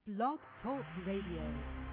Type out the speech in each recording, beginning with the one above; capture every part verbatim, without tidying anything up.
Blog Talk Radio.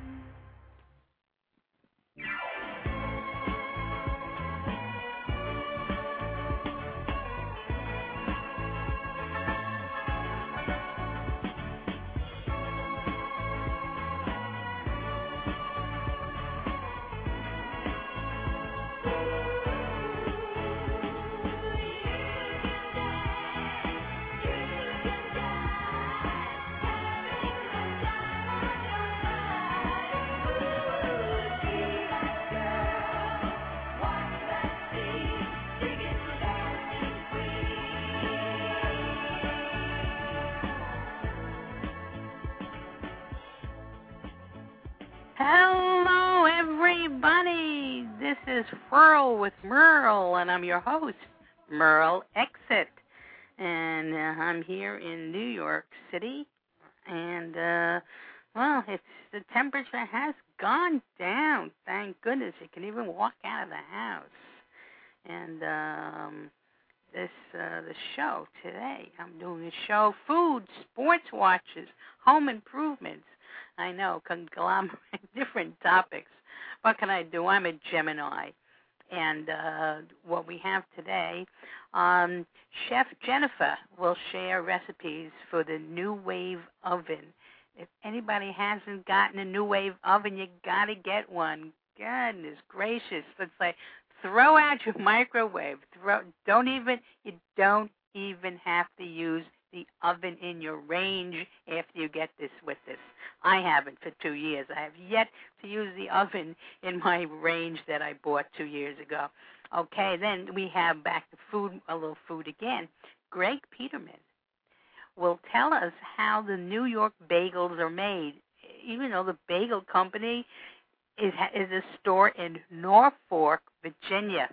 Hello, everybody. This is Furl with Merle, and I'm your host, Merle Exit. And uh, I'm here in New York City. And, uh, well, it's the temperature has gone down. Thank goodness. You can even walk out of the house. And um, this uh, the show today, I'm doing a show, food, sports watches, home improvements. I know, conglomerate, different topics. What can I do? I'm a Gemini. And uh, what we have today, um, Chef Jennifer will share recipes for the New Wave oven. If anybody hasn't gotten a New Wave oven, you got to get one. Goodness gracious. Let's say, throw out your microwave. Throw, don't even, you don't even have to use the oven in your range after you get this with this. I haven't for two years. I have yet to use the oven in my range that I bought two years ago. Okay, then we have back to food, a little food again. Greg Peterman will tell us how the New York bagels are made, even though the bagel company is, is a store in Norfolk, Virginia.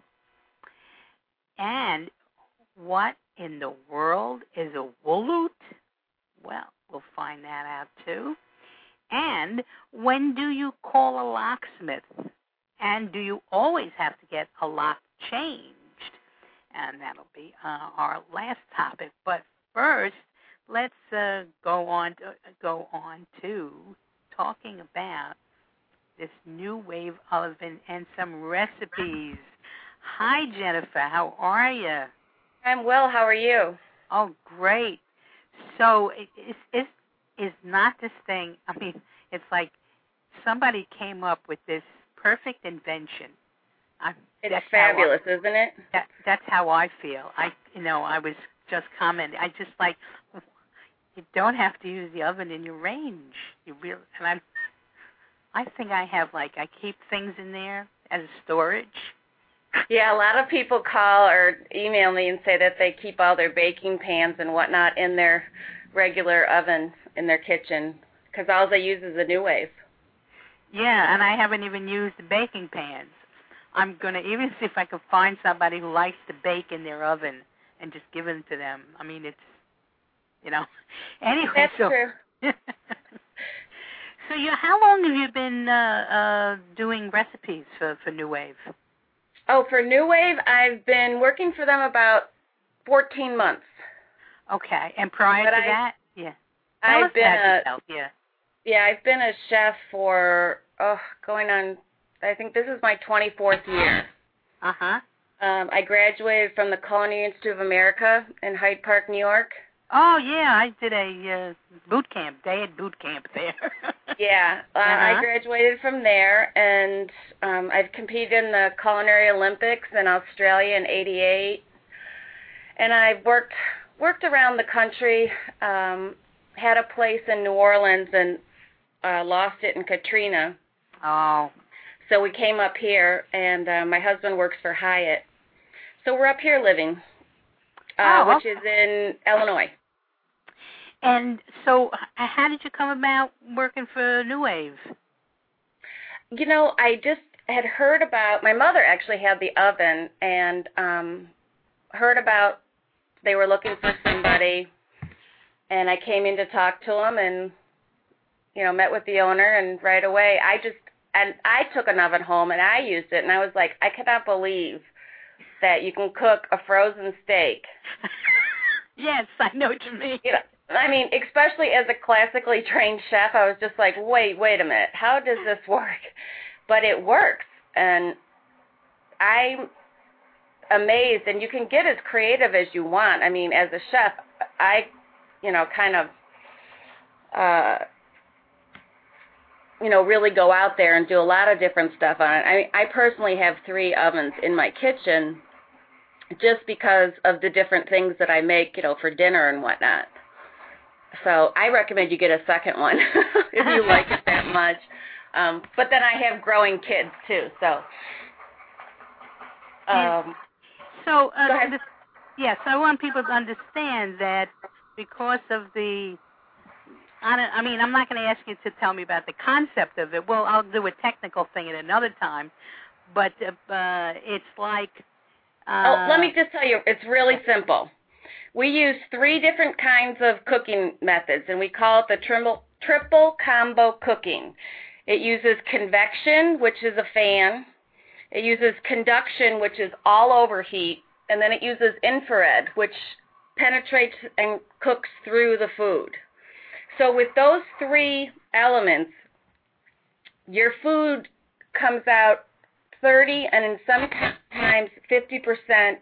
And what in the world is a woloot? Well, we'll find that out too. And when do you call a locksmith? And do you always have to get a lock changed? And that'll be uh, our last topic. But first, let's uh, go on to, uh, go on to talking about this New Wave oven and some recipes. Hi, Jennifer. How are you? I'm well. How are you? Oh, great. So it's, it's, is not this thing, I mean, it's like somebody came up with this perfect invention. I'm, it's fabulous, I, isn't it? That, that's how I feel. I, you know, I was just commenting. I just like, you don't have to use the oven in your range. You really, and I, I think I have like, I keep things in there as storage. Yeah, a lot of people call or email me and say that they keep all their baking pans and whatnot in their regular oven in their kitchen because all they use is a New Wave. Yeah, and I haven't even used the baking pans. I'm going to even see if I can find somebody who likes to bake in their oven and just give it to them. I mean, it's, you know. Anyway, That's so. true. So you, how long have you been uh, uh, doing recipes for, for New Wave? Oh, for New Wave, I've been working for them about fourteen months. Okay, and prior but to I, that, yeah. Tell I've been a yourself. yeah. Yeah, I've been a chef for oh, going on. I think this is my twenty-fourth year. Uh huh. Um, I graduated from the Culinary Institute of America in Hyde Park, New York. Oh yeah, I did a uh, boot camp, day at boot camp there. yeah, uh, uh-huh. I graduated from there, and um, I've competed in the Culinary Olympics in Australia in eighty-eight, and I've worked worked around the country. Um, had a place in New Orleans and uh, lost it in Katrina. Oh. So we came up here, and uh, my husband works for Hyatt, so we're up here living, uh, oh, which is in Illinois. And so how did you come about working for New Wave? You know, I just had heard about, my mother actually had the oven, and um, heard about they were looking for somebody, and I came in to talk to them and, you know, met with the owner, and right away I just, and I took an oven home and I used it, and I was like, I cannot believe that you can cook a frozen steak. Yes, I know what you mean. You know, I mean, especially as a classically trained chef, I was just like, wait, wait a minute, how does this work? But it works, and I'm amazed, and you can get as creative as you want. I mean, as a chef, I, you know, kind of, uh, you know, really go out there and do a lot of different stuff on it. I, I personally have three ovens in my kitchen just because of the different things that I make, you know, for dinner and whatnot. So I recommend you get a second one if you like it that much. Um, but then I have growing kids, too, so. Um, so, uh, go ahead. Yes, yeah, so I want people to understand that because of the, I, don't, I mean, I'm not going to ask you to tell me about the concept of it. Well, I'll do a technical thing at another time. But uh, it's like... Uh, oh, let me just tell you, it's really simple. We use three different kinds of cooking methods, and we call it the triple, triple combo cooking. It uses convection, which is a fan. It uses conduction, which is all over heat. And then it uses infrared, which penetrates and cooks through the food. So with those three elements, your food comes out thirty and in some times fifty percent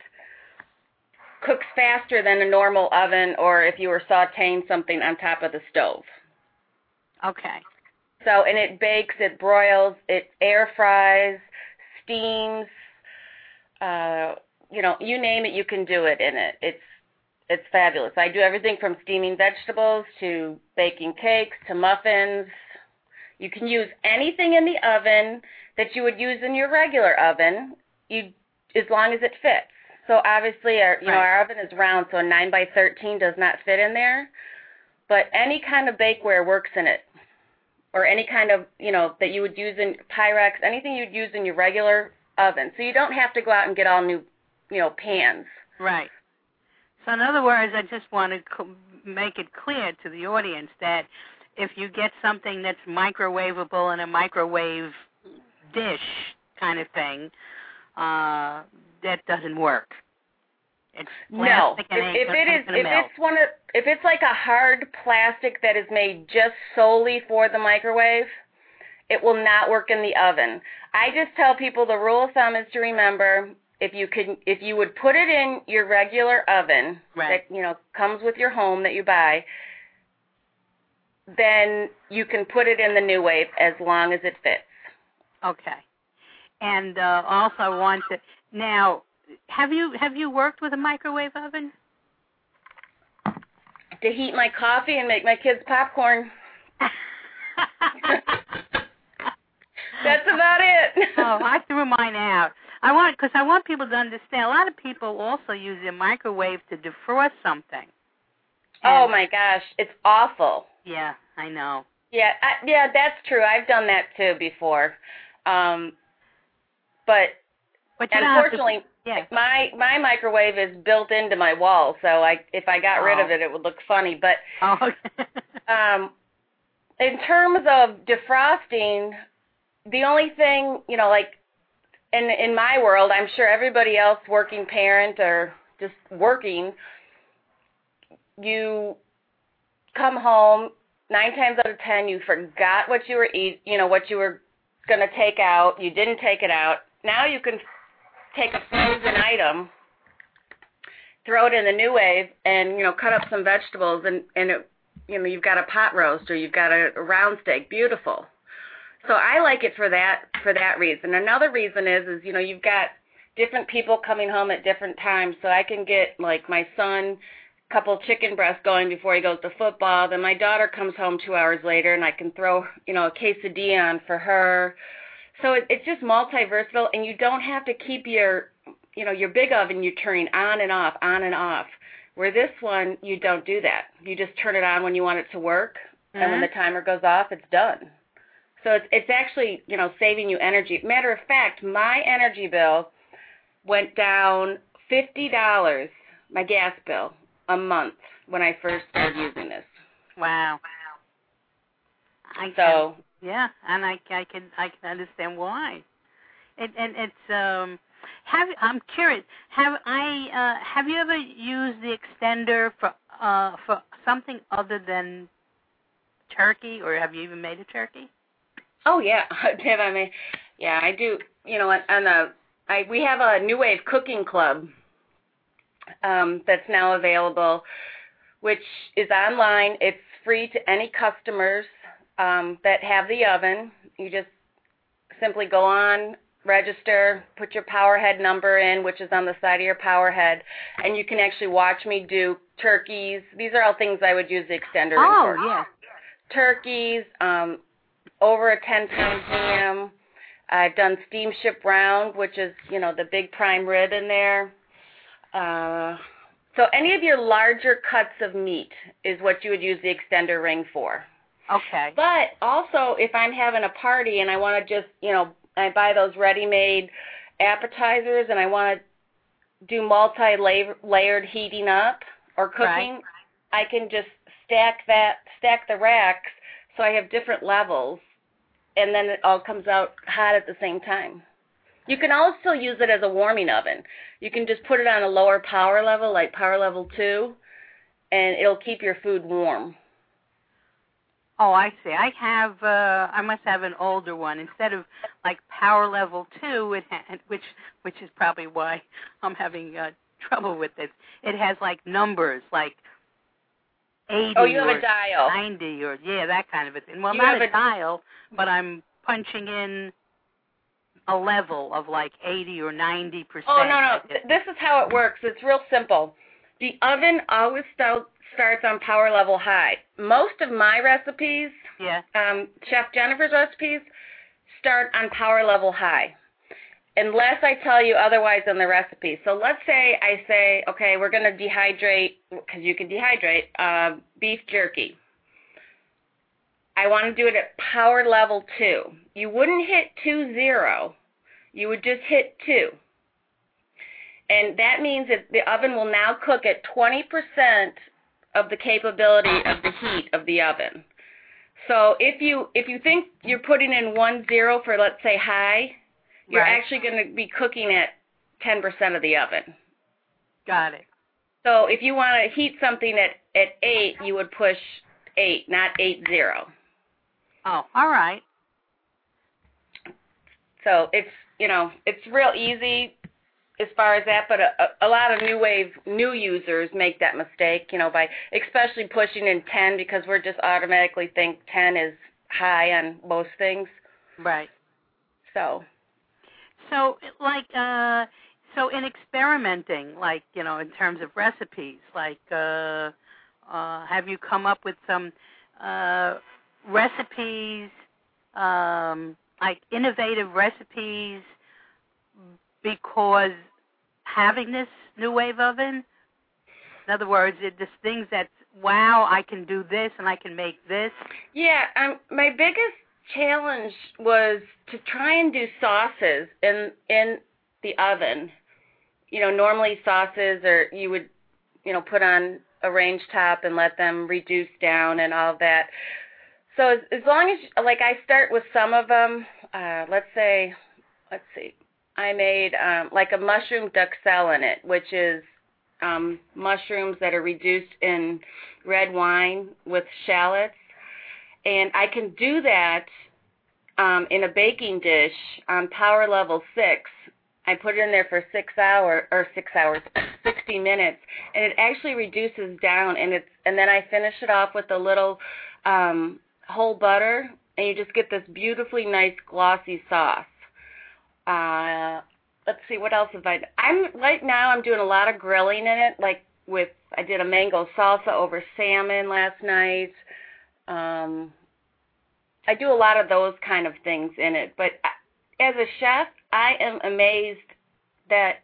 cooks faster than a normal oven or if you were sauteing something on top of the stove. Okay. So, and it bakes, it broils, it air fries, steams, uh, you know, you name it, you can do it in it. It's it's fabulous. I do everything from steaming vegetables to baking cakes to muffins. You can use anything in the oven that you would use in your regular oven, you as long as it fits. So obviously, our you right. know our oven is round, so a nine by thirteen does not fit in there. But any kind of bakeware works in it, or any kind of you know that you would use in Pyrex, anything you'd use in your regular oven. So you don't have to go out and get all new, you know, pans. Right. So in other words, I just want to make it clear to the audience that if you get something that's microwavable in a microwave dish kind of thing, uh, that doesn't work. It's no. If, if it is, if melt. it's one of, if it's like a hard plastic that is made just solely for the microwave, it will not work in the oven. I just tell people the rule of thumb is to remember if you could, if you would put it in your regular oven right. that you know comes with your home that you buy, then you can put it in the NuWave as long as it fits. Okay. And uh, also I want to now. Have you have you worked with a microwave oven? To heat my coffee and make my kids popcorn. That's about it. Oh, I threw mine out. I want because I want people to understand. A lot of people also use their microwave to defrost something. And oh my gosh, it's awful. Yeah, I know. Yeah, I, yeah, that's true. I've done that too before. Um, but, but unfortunately, to, yeah. my my microwave is built into my wall, so I if I got oh. rid of it, it would look funny. But oh, okay. um, in terms of defrosting, the only thing, you know, like in in my world, I'm sure everybody else, working parent or just working, you come home, nine times out of ten, you forgot what you were eat, you know, what you were going to take out. You didn't take it out. Now you can take a frozen item, throw it in the NuWave, and you know, cut up some vegetables, and and it, you know, you've got a pot roast or you've got a, a round steak. Beautiful. So I like it for that for that reason. Another reason is is you know, you've got different people coming home at different times, so I can get like my son a couple chicken breasts going before he goes to football. Then my daughter comes home two hours later, and I can throw you know a quesadilla on for her. So it, it's just multi-versatile, and you don't have to keep your you know your big oven you're turning on and off, on and off. Where this one, you don't do that. You just turn it on when you want it to work, mm-hmm. and when the timer goes off, it's done. So it's, it's actually, you know, saving you energy. Matter of fact, my energy bill went down fifty dollars, my gas bill, a month when I first started using this. Wow. I so can, yeah, and I, I can I can understand why. It, and it's um, have I'm curious. Have I uh, have you ever used the extender for uh, for something other than turkey, or have you even made a turkey? Oh yeah, have I made? Yeah, I do. You know, on the I we have a New Wave Cooking Club um, that's now available, which is online. It's free to any customers um, that have the oven. You just simply go on, register, put your power head number in, which is on the side of your power head, and you can actually watch me do turkeys. These are all things I would use the extender oh, in for. yeah. Turkeys, um, over a ten-pound ham. I've done steamship round, which is, you know, the big prime rib in there. Uh, so any of your larger cuts of meat is what you would use the extender ring for. Okay. But also, if I'm having a party and I want to just, you know, I buy those ready-made appetizers and I want to do multi-layered heating up or cooking, right. I can just stack that, stack the racks so I have different levels, and then it all comes out hot at the same time. You can also use it as a warming oven. You can just put it on a lower power level, like power level two, and it'll keep your food warm. Oh, I see. I have, uh, I must have an older one. Instead of like power level two, it ha- which which is probably why I'm having uh, trouble with it. It has like numbers, like eighty oh, you have or a dial. ninety or, yeah, that kind of a thing. Well, you not a, a dial, but I'm punching in a level of like eighty or ninety percent. Oh, no, no. This is how it works. It's real simple. The oven always st- starts on power level high. Most of my recipes, yeah. um, Chef Jennifer's recipes, start on power level high, unless I tell you otherwise in the recipe. So let's say I say, okay, we're going to dehydrate, because you can dehydrate, uh, beef jerky. I want to do it at power level two. You wouldn't hit two zero. You would just hit two. And that means that the oven will now cook at twenty percent of the capability of the heat of the oven. So if you if you think you're putting in one zero for, let's say, high, you're right. actually going to be cooking at ten percent of the oven. Got it. So if you want to heat something at, at eight, you would push eight, not eight zero. Oh, all right. So it's, you know, it's real easy as far as that, but a, a lot of new wave, new users make that mistake, you know, by especially pushing in ten, because we're just automatically think ten is high on most things. Right. So. So, like, uh, so in experimenting, like, you know, in terms of recipes, like, uh, uh, have you come up with some uh, recipes, um, like innovative recipes, because having this new wave oven, in other words, it just things that, wow, I can do this and I can make this? Yeah, um, my biggest challenge was to try and do sauces in in the oven. You know, normally sauces are, you would, you know, put on a range top and let them reduce down and all of that. So as, as long as, like, I start with some of them, uh, let's say, let's see, I made um, like a mushroom duxelle in it, which is um, mushrooms that are reduced in red wine with shallots. And I can do that um, in a baking dish on power level six. I put it in there for six hours, or six hours, sixty minutes, and it actually reduces down. And it's, and then I finish it off with a little um, whole butter, and you just get this beautifully nice glossy sauce. Uh, let's see, what else have I done? I'm, right now I'm doing a lot of grilling in it, like with, I did a mango salsa over salmon last night. Um, I do a lot of those kind of things in it. But as a chef, I am amazed that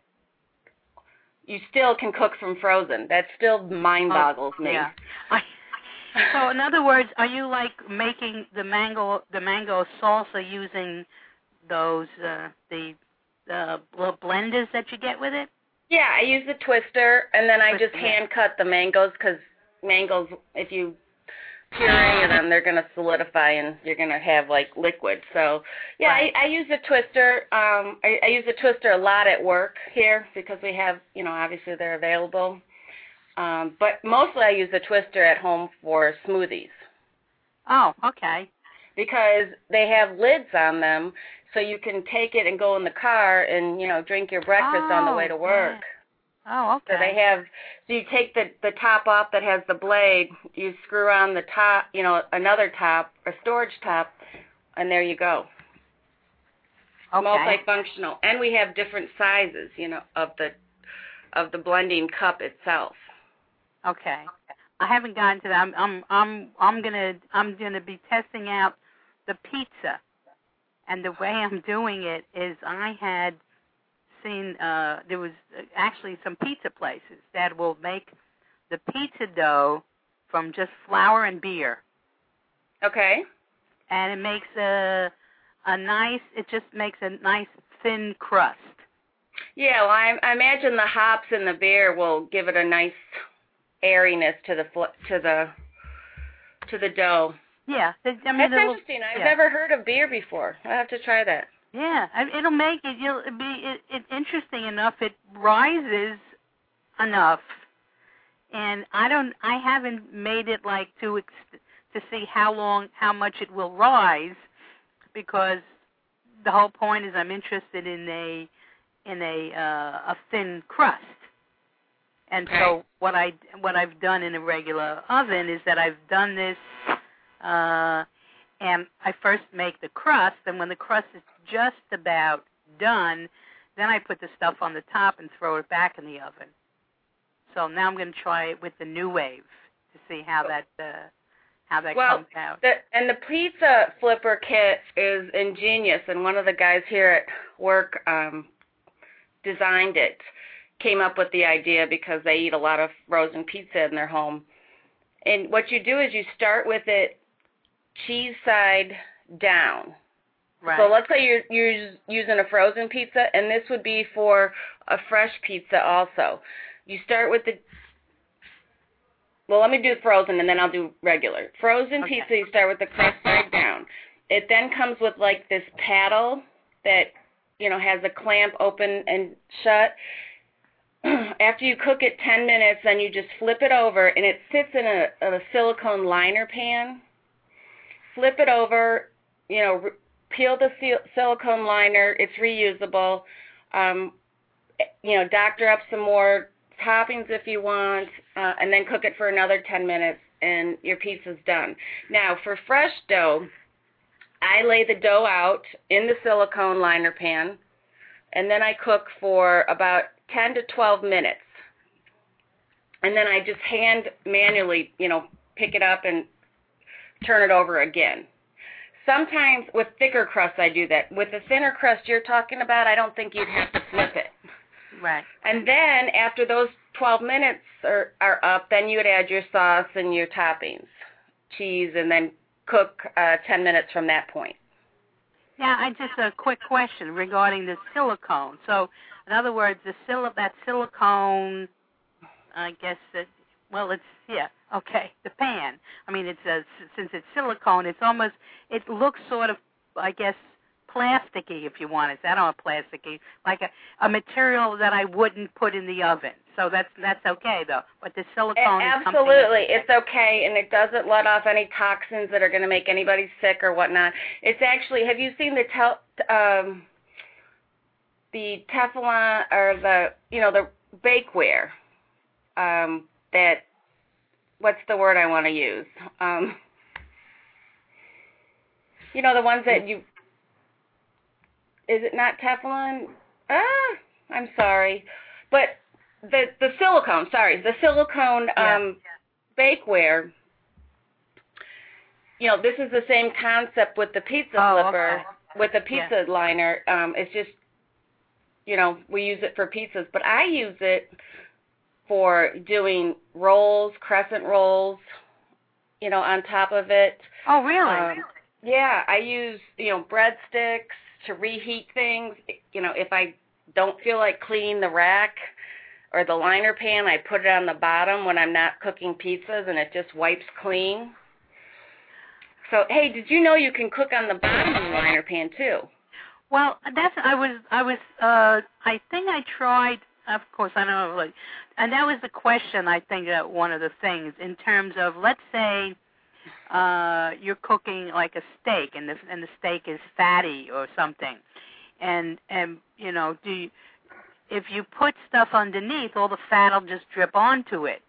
you still can cook from frozen. That still mind boggles oh, me. Yeah. I, so in other words, are you like making the mango the mango salsa using those uh, the uh, blenders that you get with it? Yeah, I use the twister, and then I Twister, just hand cut the mangoes, because mangoes, if you puree, and then they're going to solidify, and you're going to have like liquid. So, yeah, Right. I, I use a twister. Um, I, I use a twister a lot at work here because we have, you know, obviously they're available. Um, but mostly I use a twister at home for smoothies. Oh, okay. Because they have lids on them, so you can take it and go in the car and, you know, drink your breakfast oh, on the way to work. Yeah. Oh, okay. So they have, so you take the, the top off that has the blade, you screw on the top, you know, another top, a storage top, and there you go. Okay. Multifunctional. And we have different sizes, you know, of the of the blending cup itself. Okay. I haven't gotten to that. I'm I'm I'm I'm gonna I'm gonna be testing out the pizza, and the way I'm doing it is I had seen uh, there was actually some pizza places that will make the pizza dough from just flour and beer. Okay. And it makes a a nice. It just makes a nice thin crust. Yeah, well, I, I imagine the hops and the beer will give it a nice airiness to the to the to the dough. Yeah, I mean, that's interesting. I've yeah. never heard of beer before. I have to try that. Yeah, it'll make it. It'll be it, it interesting enough. It rises enough, and I don't. I haven't made it like to to see how long, how much it will rise, because the whole point is I'm interested in a in a uh, a thin crust. And okay. so what I what I've done in a regular oven is that I've done this, uh, and I first make the crust, and when the crust is just about done, then I put the stuff on the top and throw it back in the oven. So now I'm going to try it with the New Wave to see how that uh, how that well, comes out. The, and the pizza flipper kit is ingenious, and one of the guys here at work um, designed it. Came up with the idea because they eat a lot of frozen pizza in their home. And what you do is you start with it cheese side down. Right. So let's say you're, you're using a frozen pizza, and this would be for a fresh pizza also. You start with the, well, let me do frozen, and then I'll do regular. Frozen okay. pizza, you start with the crust side down. It then comes with like this paddle that, you know, has a clamp open and shut. After you cook it ten minutes, then you just flip it over, and it sits in a, a silicone liner pan. Flip it over, you know, re- peel the sil- silicone liner. It's reusable. Um, you know, doctor up some more toppings if you want, uh, and then cook it for another ten minutes, and your pizza's done. Now, for fresh dough, I lay the dough out in the silicone liner pan, and then I cook for about ten to twelve minutes. And then I just hand manually, you know, pick it up and turn it over again. Sometimes with thicker crust I do that. With the thinner crust you're talking about, I don't think you'd have to flip it. Right. And then after those twelve minutes are, are up, then you would add your sauce and your toppings, cheese, and then cook uh, ten minutes from that point. Yeah, I just a quick question regarding the silicone. So, in other words, the sil- that silicone, I guess that, well, it's yeah, okay, the pan. I mean, it's a, since it's silicone, it's almost it looks sort of, I guess, plasticky if you want it. I don't know, plasticky, like a, a material that I wouldn't put in the oven. So that's that's okay though. But the silicone, a- is absolutely, it's okay, and it doesn't let off any toxins that are going to make anybody sick or whatnot. It's actually, have you seen the tel- um, the Teflon or the you know the bakeware? Um, that what's the word I want to use? Um, you know the ones that you. Is it not Teflon? Ah, I'm sorry. But the the silicone, sorry, the silicone um, yeah. bakeware, you know, this is the same concept with the pizza oh, flipper, okay. with the pizza yeah. liner. Um, it's just, you know, we use it for pizzas. But I use it for doing rolls, crescent rolls, you know, on top of it. Oh, really? Um, yeah, I use, you know, breadsticks to reheat things. You know, if I don't feel like cleaning the rack or the liner pan, I put it on the bottom when I'm not cooking pizzas, and it just wipes clean. So, hey, did you know you can cook on the bottom of the liner pan too? Well, that's I was I was uh I think I tried. Of course, I know, like, and that was the question. I think that one of the things in terms of, let's say, uh, you're cooking like a steak, and the and the steak is fatty or something, and and you know, do you, if you put stuff underneath, all the fat will just drip onto it,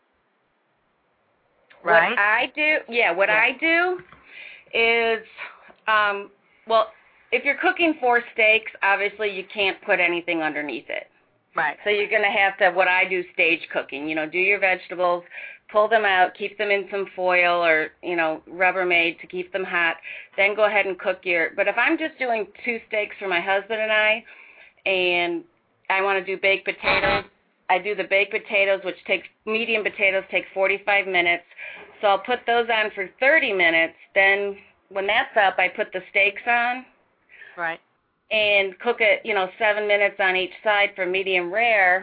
right? What I do, yeah, what yeah. I do is, um, well, if you're cooking four steaks, obviously you can't put anything underneath it. Right. So you're going to have to, what I do, stage cooking. You know, do your vegetables, pull them out, keep them in some foil or, you know, Rubbermaid to keep them hot. Then go ahead and cook your, but if I'm just doing two steaks for my husband and I, and I want to do baked potatoes, I do the baked potatoes, which takes, medium potatoes take forty-five minutes. So I'll put those on for thirty minutes. Then when that's up, I put the steaks on. Right. And cook it, you know, seven minutes on each side for medium rare,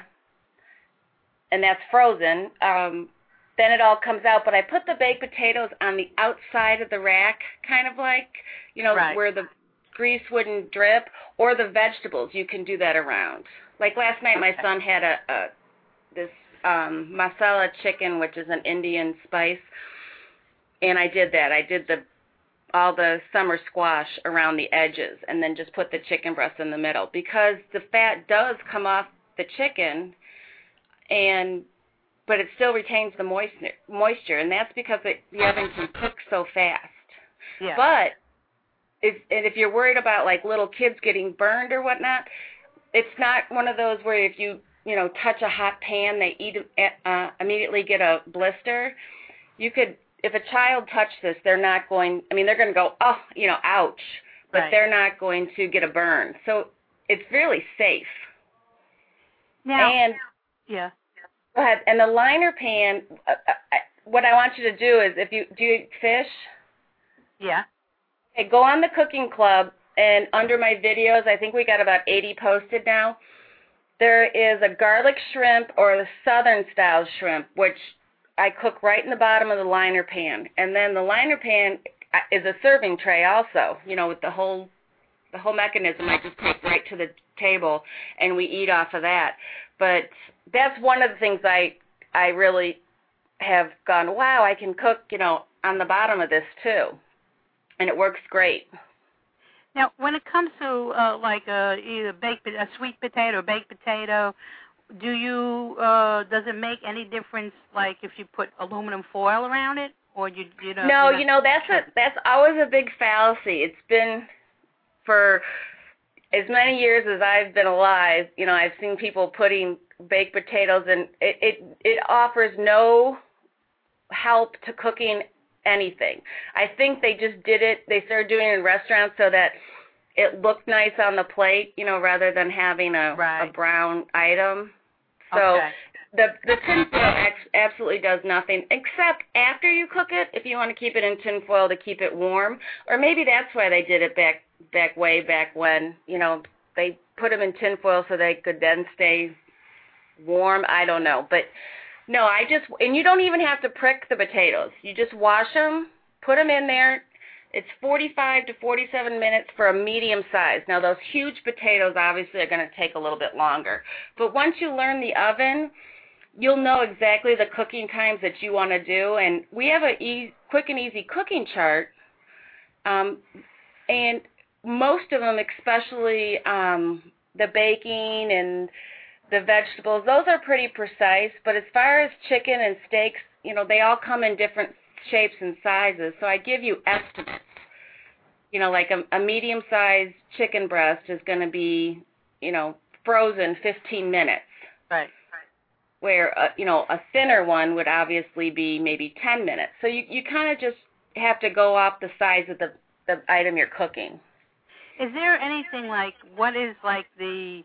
and that's frozen. Um, then it all comes out, but I put the baked potatoes on the outside of the rack, kind of like, you know, right. where the grease wouldn't drip, or the vegetables. You can do that around. Like last night, my son had a, a this um, masala chicken, which is an Indian spice, and I did that. I did the all the summer squash around the edges and then just put the chicken breast in the middle because the fat does come off the chicken, and but it still retains the moisture, moisture and that's because it, the oven can cook so fast. Yeah. But if, and if you're worried about like little kids getting burned or whatnot, it's not one of those where if you, you know, touch a hot pan, they eat, uh, immediately get a blister. You could, if a child touched this, they're not going, I mean, they're going to go, oh, you know, ouch, but right. they're not going to get a burn. So it's really safe. Now, and yeah. Go ahead. And the liner pan, uh, uh, what I want you to do is, if you, do you eat fish? Yeah. Okay, go on the Cooking Club, and under my videos, I think we got about eighty posted now, there is a garlic shrimp or the southern style shrimp, which I cook right in the bottom of the liner pan. And then the liner pan is a serving tray also, you know, with the whole the whole mechanism. I just take right to the table, and we eat off of that. But that's one of the things I I really have gone, wow, I can cook, you know, on the bottom of this too. And it works great. Now, when it comes to uh, like a, either baked, a sweet potato or baked potato, do you uh, does it make any difference, like if you put aluminum foil around it, or you you know? No, you know that's a that's always a big fallacy. It's been for as many years as I've been alive. You know, I've seen people putting baked potatoes, and it it, it offers no help to cooking anything. I think they just did it, they started doing it in restaurants so that it looked nice on the plate, you know, rather than having a, right. a brown item. So okay. the the tinfoil absolutely does nothing, except after you cook it, if you want to keep it in tinfoil to keep it warm, or maybe that's why they did it back, back way back when, you know, they put them in tinfoil so they could then stay warm. I don't know, but no, I just, and you don't even have to prick the potatoes. You just wash them, put them in there. It's forty-five to forty-seven minutes for a medium size. Now, those huge potatoes obviously are going to take a little bit longer. But once you learn the oven, you'll know exactly the cooking times that you want to do. And we have a e- quick and easy cooking chart. Um, and most of them, especially um, the baking and the vegetables, those are pretty precise, but as far as chicken and steaks, you know, they all come in different shapes and sizes, so I give you estimates. You know, like a, a medium-sized chicken breast is going to be, you know, frozen fifteen minutes. Right. Where, a, you know, a thinner one would obviously be maybe ten minutes. So you, you kind of just have to go off the size of the, the item you're cooking. Is there anything like, what is like the...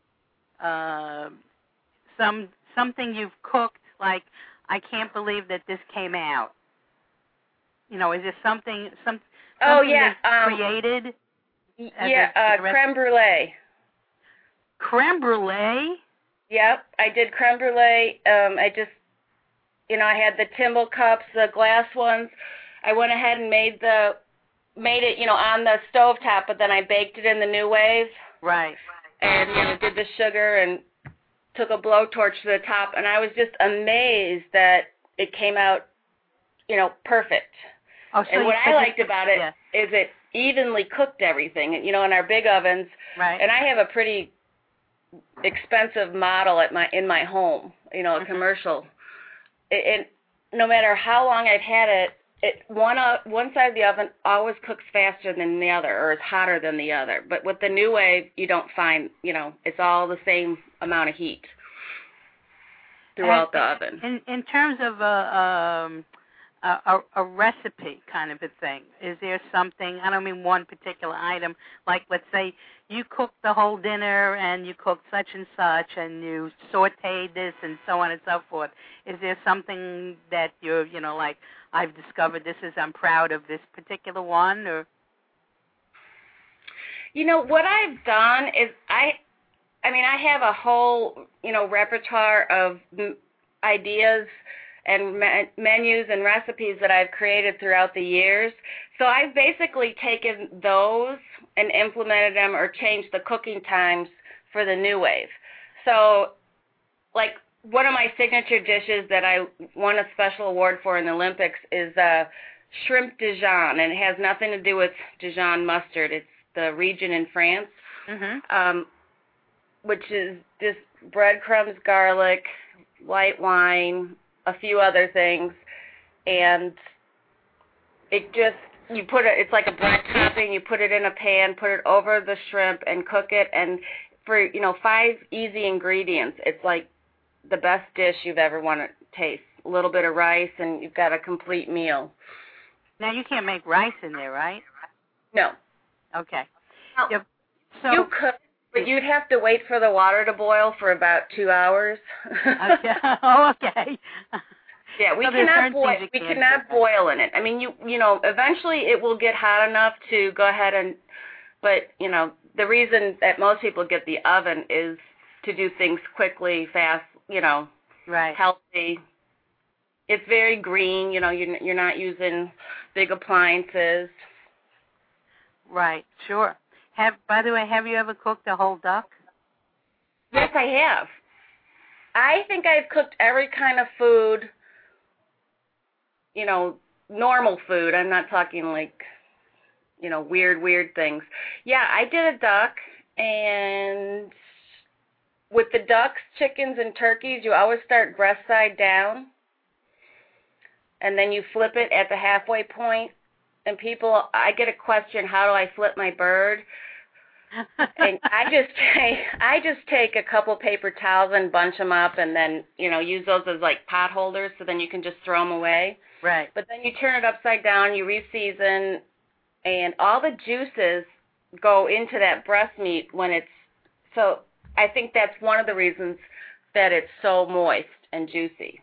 Uh, some something you've cooked, like, I can't believe that this came out. You know, is there something some something oh yeah um, created? Yeah, a, uh, creme brulee. Creme brulee. Yep, I did creme brulee. Um, I just, you know, I had the Timbal cups, the glass ones. I went ahead and made the made it, you know, on the stovetop, but then I baked it in the New Wave. Right. And, you know, did the sugar and took a blowtorch to the top, and I was just amazed that it came out, you know, perfect. Oh, so and what I liked about it yeah. is it evenly cooked everything, you know, in our big ovens. Right. And I have a pretty expensive model at my in my home, you know, a mm-hmm. commercial. And no matter how long I've had it, it one uh, one side of the oven always cooks faster than the other, or is hotter than the other. But with the New Wave, you don't find, you know, it's all the same amount of heat throughout and, the oven. In in terms of a um a, a a recipe kind of a thing, is there something? I don't mean one particular item. Like, let's say you cooked the whole dinner and you cooked such and such and you sautéed this and so on and so forth. Is there something that you're, you know, like, I've discovered this is, I'm proud of this particular one? Or you know, what I've done is I, I mean, I have a whole, you know, repertoire of m- ideas and me- menus and recipes that I've created throughout the years. So I've basically taken those and implemented them or changed the cooking times for the New Wave. So, like, one of my signature dishes that I won a special award for in the Olympics is uh, shrimp Dijon, and it has nothing to do with Dijon mustard. It's the region in France, mm-hmm. um, which is just breadcrumbs, garlic, white wine, a few other things, and it just, you put it, it's like a bread topping, you put it in a pan, put it over the shrimp and cook it, and for, you know, five easy ingredients, it's like the best dish you've ever want to taste. A little bit of rice, and you've got a complete meal. Now, you can't make rice in there, right? No. Okay. Now, yep. So, you could, but you'd have to wait for the water to boil for about two hours. okay. Oh, okay. Yeah, we so cannot boil. We can cannot boil in it. I mean, you you know, eventually it will get hot enough to go ahead and, but you know, the reason that most people get the oven is to do things quickly, fast, you know, right. healthy. It's very green. You know, you're you're not using big appliances. Right. Sure. Have by the way, have you ever cooked a whole duck? Yes, I have. I think I've cooked every kind of food. You know, normal food. I'm not talking like, you know, weird, weird things. Yeah, I did a duck, and with the ducks, chickens, and turkeys, you always start breast side down, and then you flip it at the halfway point. And people, I get a question, how do I flip my bird? And I just take, I just take a couple paper towels and bunch them up, and then, you know, use those as like pot holders, so then you can just throw them away. Right. But then you turn it upside down, you reseason, and all the juices go into that breast meat when it's, so I think that's one of the reasons that it's so moist and juicy.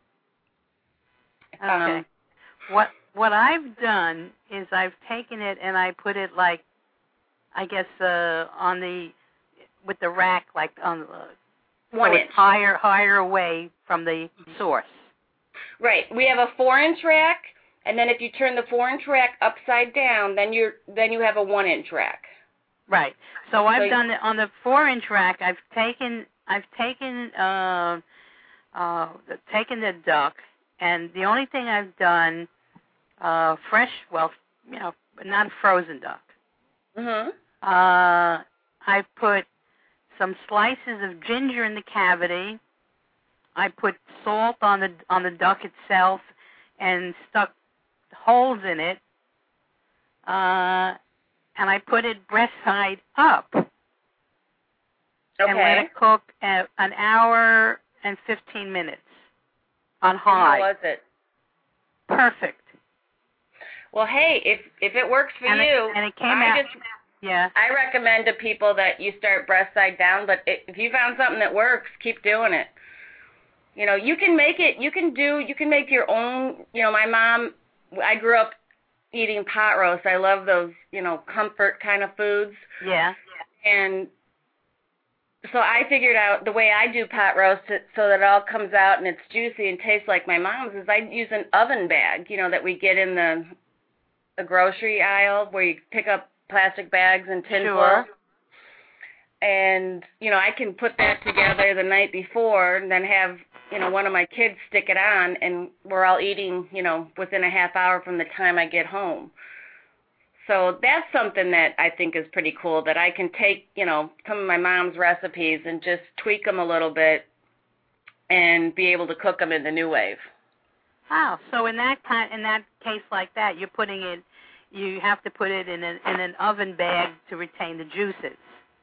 Okay. Um, what what I've done is I've taken it and I put it like, I guess uh, on the, with the rack, like on the, one so inch. It's higher higher away from the source. Right. We have a four-inch rack, and then if you turn the four-inch rack upside down, then you're then you have a one-inch rack. Right. So I've so done it on the four-inch rack. I've taken I've taken uh, uh, taken the duck, and the only thing I've done uh, fresh, well, you know, not frozen duck. Mhm. Uh, I put some slices of ginger in the cavity. I put salt on the on the duck itself and stuck holes in it, uh, and I put it breast side up. Okay. And let it cook at an hour and fifteen minutes on high. And how was it? Perfect. Well, hey, if if it works for and you, it, and it came I out. just yeah. I recommend to people that you start breast side down. But if you found something that works, keep doing it. You know, you can make it, you can do, you can make your own, you know, my mom, I grew up eating pot roast. I love those, you know, comfort kind of foods. Yeah. And so I figured out the way I do pot roast it so that it all comes out and it's juicy and tastes like my mom's is I use an oven bag, you know, that we get in the a grocery aisle where you pick up plastic bags and tinfoil. Sure. And, you know, I can put that together the night before and then have, you know, one of my kids stick it on, and we're all eating, you know, within a half hour from the time I get home. So that's something that I think is pretty cool, that I can take, you know, some of my mom's recipes and just tweak them a little bit and be able to cook them in the New Wave. Wow. So in that kind, in that case like that, you're putting it, you have to put it in an in an oven bag to retain the juices.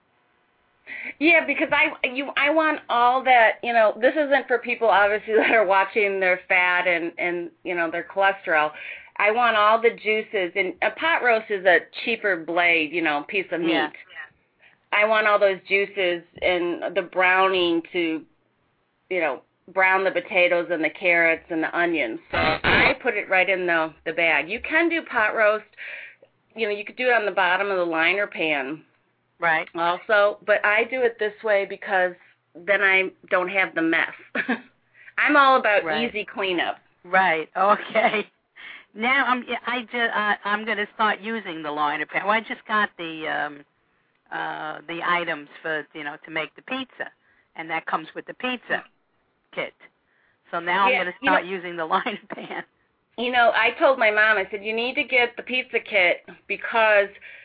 Yeah, because I you I want all that, you know, this isn't for people obviously that are watching their fat and, and you know, their cholesterol. I want all the juices, and a pot roast is a cheaper blade, you know, piece of meat. Yeah. I want all those juices and the browning to, you know, brown the potatoes and the carrots and the onions. So I put it right in the, the bag. You can do pot roast, you know, you could do it on the bottom of the liner pan. Right. Also, but I do it this way because then I don't have the mess. I'm all about right. easy cleanup. Right. Okay. Now I'm I just uh, I'm going to start using the liner pan. Well, I just got the um, uh, the items for you know to make the pizza, and that comes with the pizza kit. So now yeah, I'm going to start you know, using the liner pan. You know, I told my mom, I said, you need to get the pizza kit because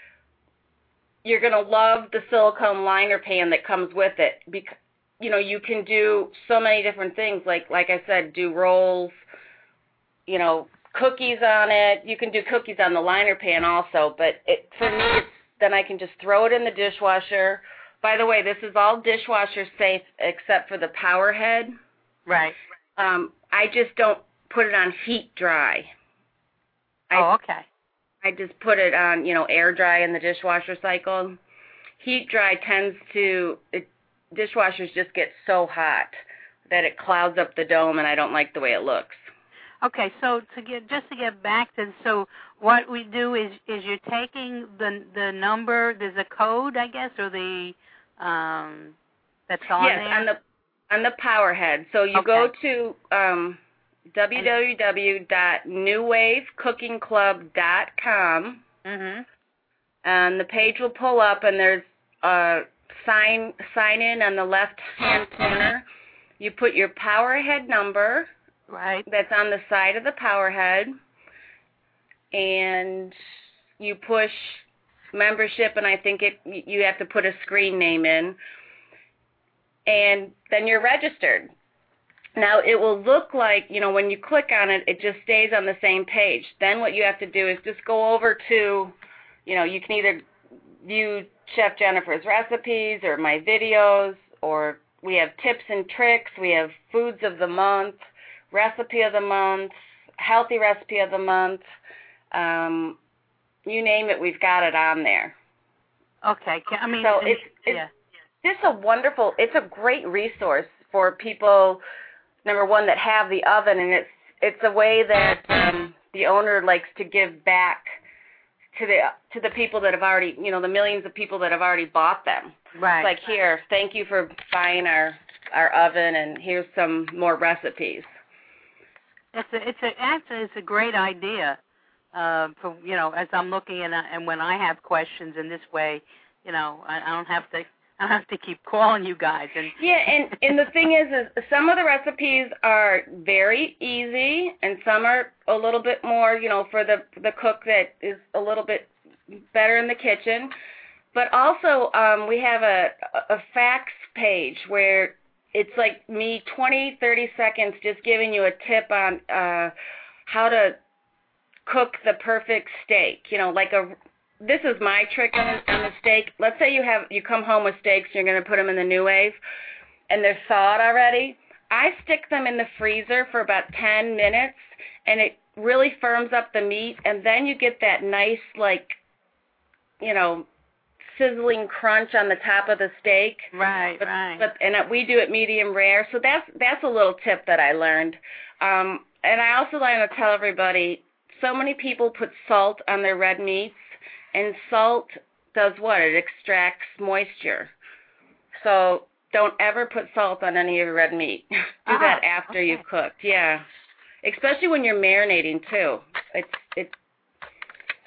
you're going to love the silicone liner pan that comes with it. Because, you know, you can do so many different things. Like, like I said, do rolls, you know, cookies on it. You can do cookies on the liner pan also. But it, for me, it's, then I can just throw it in the dishwasher. By the way, this is all dishwasher safe except for the power head. Right. Um, I just don't put it on heat dry. I, oh, okay. I just put it on, you know, air dry in the dishwasher cycle. Heat dry tends to, it, dishwashers just get so hot that it clouds up the dome, and I don't like the way it looks. Okay, so to get just to get back to, so what we do is is you're taking the the number, there's a code, I guess, or the um that's on yes, there. Yes, on the on the power head. So you okay. go to um, w w w dot new wave cooking club dot com, mm-hmm. and the page will pull up, and there's a sign sign in on the left hand corner. You put your power head number. Right. That's on the side of the power head, and you push membership, and I think it you have to put a screen name in, and then you're registered. Now, it will look like, you know, when you click on it, it just stays on the same page. Then what you have to do is just go over to, you know, you can either view Chef Jennifer's recipes or my videos, or we have tips and tricks, we have foods of the month, recipe of the month, healthy recipe of the month, um, you name it, we've got it on there. Okay, I mean, so it's, it's yeah. just a wonderful, it's a great resource for people, number one, that have the oven, and it's it's a way that um, the owner likes to give back to the to the people that have already, you know, the millions of people that have already bought them. Right. It's like, here, thank you for buying our our oven, and here's some more recipes. It's a, it's a, actually, it's a great idea. Uh, for you know, as I'm looking and and when I have questions in this way, you know, I, I don't have to I don't have to keep calling you guys. And yeah, and and the thing is, is some of the recipes are very easy, and some are a little bit more, you know, for the the cook that is a little bit better in the kitchen. But also, um, we have a a fax page where it's like me twenty, thirty seconds just giving you a tip on uh, how to cook the perfect steak. You know, like a, this is my trick on the, on the steak. Let's say you have, you come home with steaks and you're going to put them in the New Wave and they're thawed already. I stick them in the freezer for about ten minutes and it really firms up the meat, and then you get that nice, like, you know, sizzling crunch on the top of the steak. Right, but, right. But and we do it medium rare, so that's that's a little tip that I learned. Um, and I also like to tell everybody, so many people put salt on their red meats, and salt does what? It extracts moisture. So don't ever put salt on any of your red meat. do ah, that after okay. you've cooked. Yeah, especially when you're marinating too. It's it's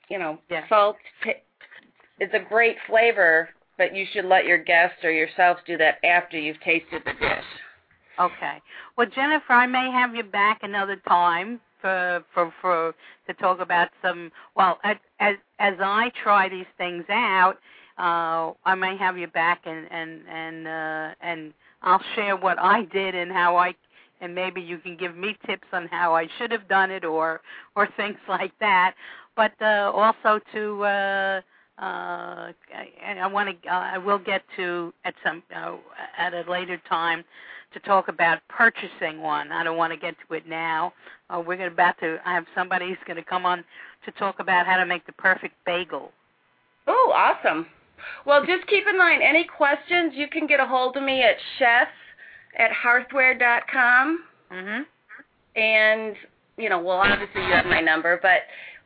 you know, yeah. salt t- is a great flavor, but you should let your guests or yourselves do that after you've tasted the dish. Okay. Well, Jennifer, I may have you back another time for for for to talk about some. Well, as as, as I try these things out, uh, I may have you back and and and uh, and I'll share what I did and how I. And maybe you can give me tips on how I should have done it, or or things like that. But uh, also to, uh, uh, I, I want to, uh, I will get to at some uh, at a later time to talk about purchasing one. I don't want to get to it now. Uh, we're gonna about to. I have somebody who's going to come on to talk about how to make the perfect bagel. Oh, awesome! Well, just keep in mind, any questions, you can get a hold of me at chef at hearthware dot com. Mm-hmm. And, you know, well, obviously you have my number, but,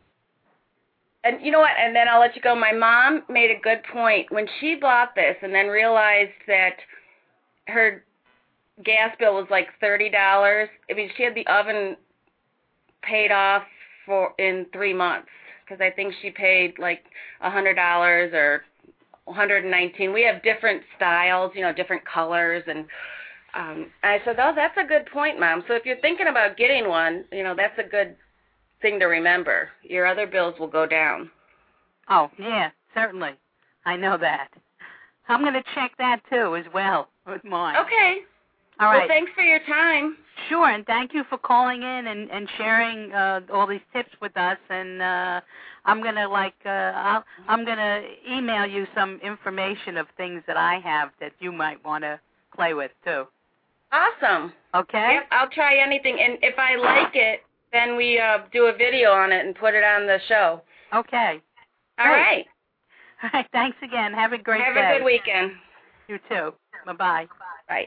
and you know what, and then I'll let you go. My mom made a good point. When she bought this and then realized that her gas bill was like thirty dollars, I mean, she had the oven paid off for in three months, because I think she paid like one hundred dollars or one hundred nineteen dollars. We have different styles, you know, different colors, and Um, I said, oh, that's a good point, Mom. So if you're thinking about getting one, you know, that's a good thing to remember. Your other bills will go down. Oh, yeah, certainly. I know that. I'm going to check that, too, as well, with mine. Okay. All right. Well, thanks for your time. Sure, and thank you for calling in and, and sharing uh, all these tips with us. And uh, I'm going to, like, uh, I'll, I'm going to email you some information of things that I have that you might want to play with, too. Awesome. Okay? Yep, I'll try anything. And if I like it, then we uh, do a video on it and put it on the show. Okay. All Great. right. All right, thanks again. Have a great Have day. Have a good weekend. You too. Bye-bye. Bye.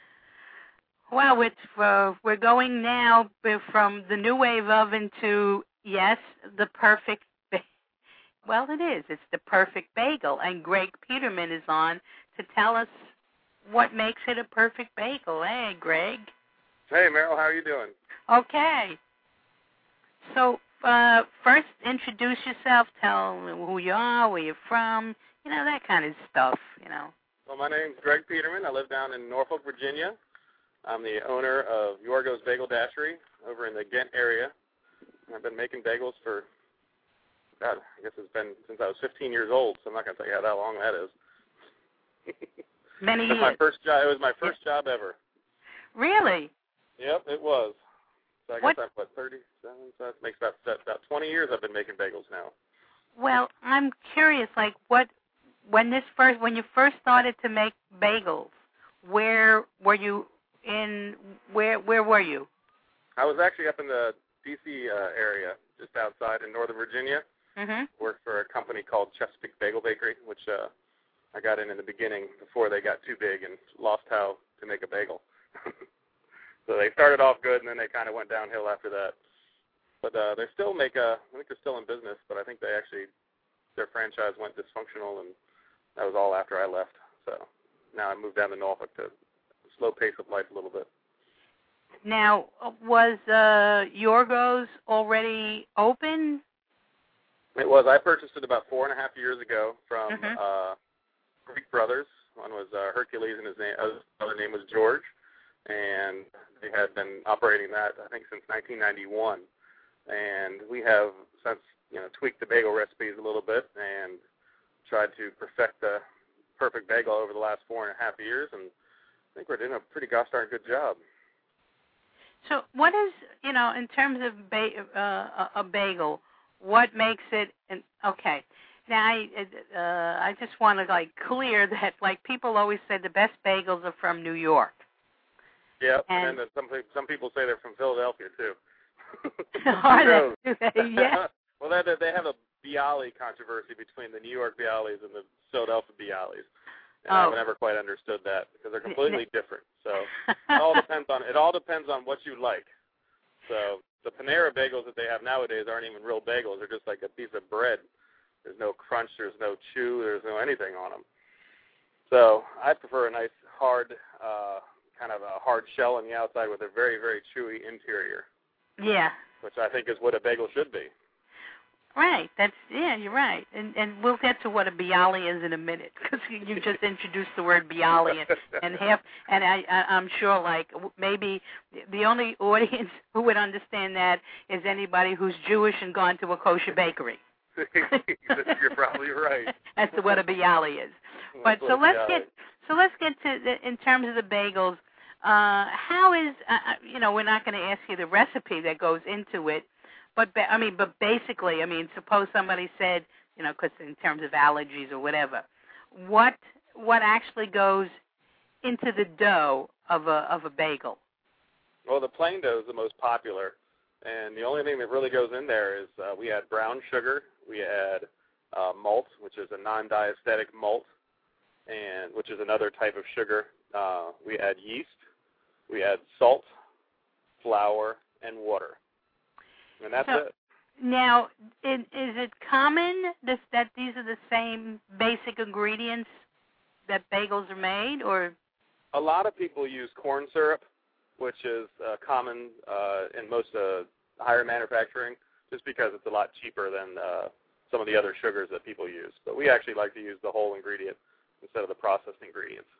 Well, it's, uh, we're going now from the new wave oven to, yes, the perfect, ba- well, it is. It's the perfect bagel. And Greg Peterman is on to tell us what makes it a perfect bagel. Hey, Greg. Hey, Meryl, how are you doing? Okay. So, uh, first introduce yourself. Tell who you are, where you're from, you know, that kind of stuff, you know. Well, my name's Greg Peterman. I live down in Norfolk, Virginia. I'm the owner of Yorgos Bagel Dashery over in the Ghent area. I've been making bagels for, God, I guess it's been since I was fifteen years old, so I'm not going to tell you how long that is. Many it was years. my first job. It was my first yeah. job ever. Really? Yep, it was. So I guess what? I'm, what, thirty-seven? So that makes about, about twenty years I've been making bagels now. Well, I'm curious, like, what, when this first, when you first started to make bagels, where were you in, where where were you? I was actually up in the D C uh, area, just outside in Northern Virginia. Mm-hmm. Worked for a company called Chesapeake Bagel Bakery, which uh, I got in in the beginning before they got too big and lost how to make a bagel. So they started off good, and then they kind of went downhill after that. But uh, they still make a, I think they're still in business, but I think they actually, their franchise went dysfunctional, and that was all after I left. So now I moved down to Norfolk to slow pace of life a little bit. Now, was uh, Yorgos already open? It was. I purchased it about four and a half years ago from mm-hmm. uh, Greek brothers. One was uh, Hercules, and his name, his other name was George. And they had been operating that, I think, since nineteen ninety-one. And we have since, you know, tweaked the bagel recipes a little bit and tried to perfect the perfect bagel over the last four and a half years. And I think we're doing a pretty gosh darn good job. So what is, you know, in terms of ba- uh, a bagel, what makes it, an, okay, now I uh, I just want to, like, clear that, like, people always say the best bagels are from New York. Yeah, and, and then some, some people say they're from Philadelphia, too. Are they? Yeah. Well, they, they have a Bialy controversy between the New York Bialys and the Philadelphia Bialys. And oh. I've never quite understood that because they're completely different. So it all depends on it all depends on what you like. So the Panera bagels that they have nowadays aren't even real bagels. They're just like a piece of bread. There's no crunch. There's no chew. There's no anything on them. So I prefer a nice hard, uh, kind of a hard shell on the outside with a very, very chewy interior. Yeah. Which I think is what a bagel should be. right. That's yeah, you're right. And and we'll get to what a bialy is in a minute because you, you just introduced the word bialy and, and half. And I, I I'm sure like maybe the only audience who would understand that is anybody who's Jewish and gone to a kosher bakery. You're probably right. As to what a bialy is. But so let's get so let's get to the, in terms of the bagels. Uh, how is uh, you know we're not going to ask you the recipe that goes into it, but ba- I mean, but basically, I mean, suppose somebody said you know because in terms of allergies or whatever, what what actually goes into the dough of a of a bagel? Well, the plain dough is the most popular, and the only thing that really goes in there is uh, we add brown sugar, we add uh, malt, which is a non-diastatic malt, and which is another type of sugar. Uh, we add yeast, we add salt, flour, and water, and that's so, it. Now, is, is it common this, that these are the same basic ingredients that bagels are made, or? A lot of people use corn syrup, which is uh, common uh, in most uh, higher manufacturing, just because it's a lot cheaper than uh, some of the other sugars that people use. But we actually like to use the whole ingredient instead of the processed ingredients.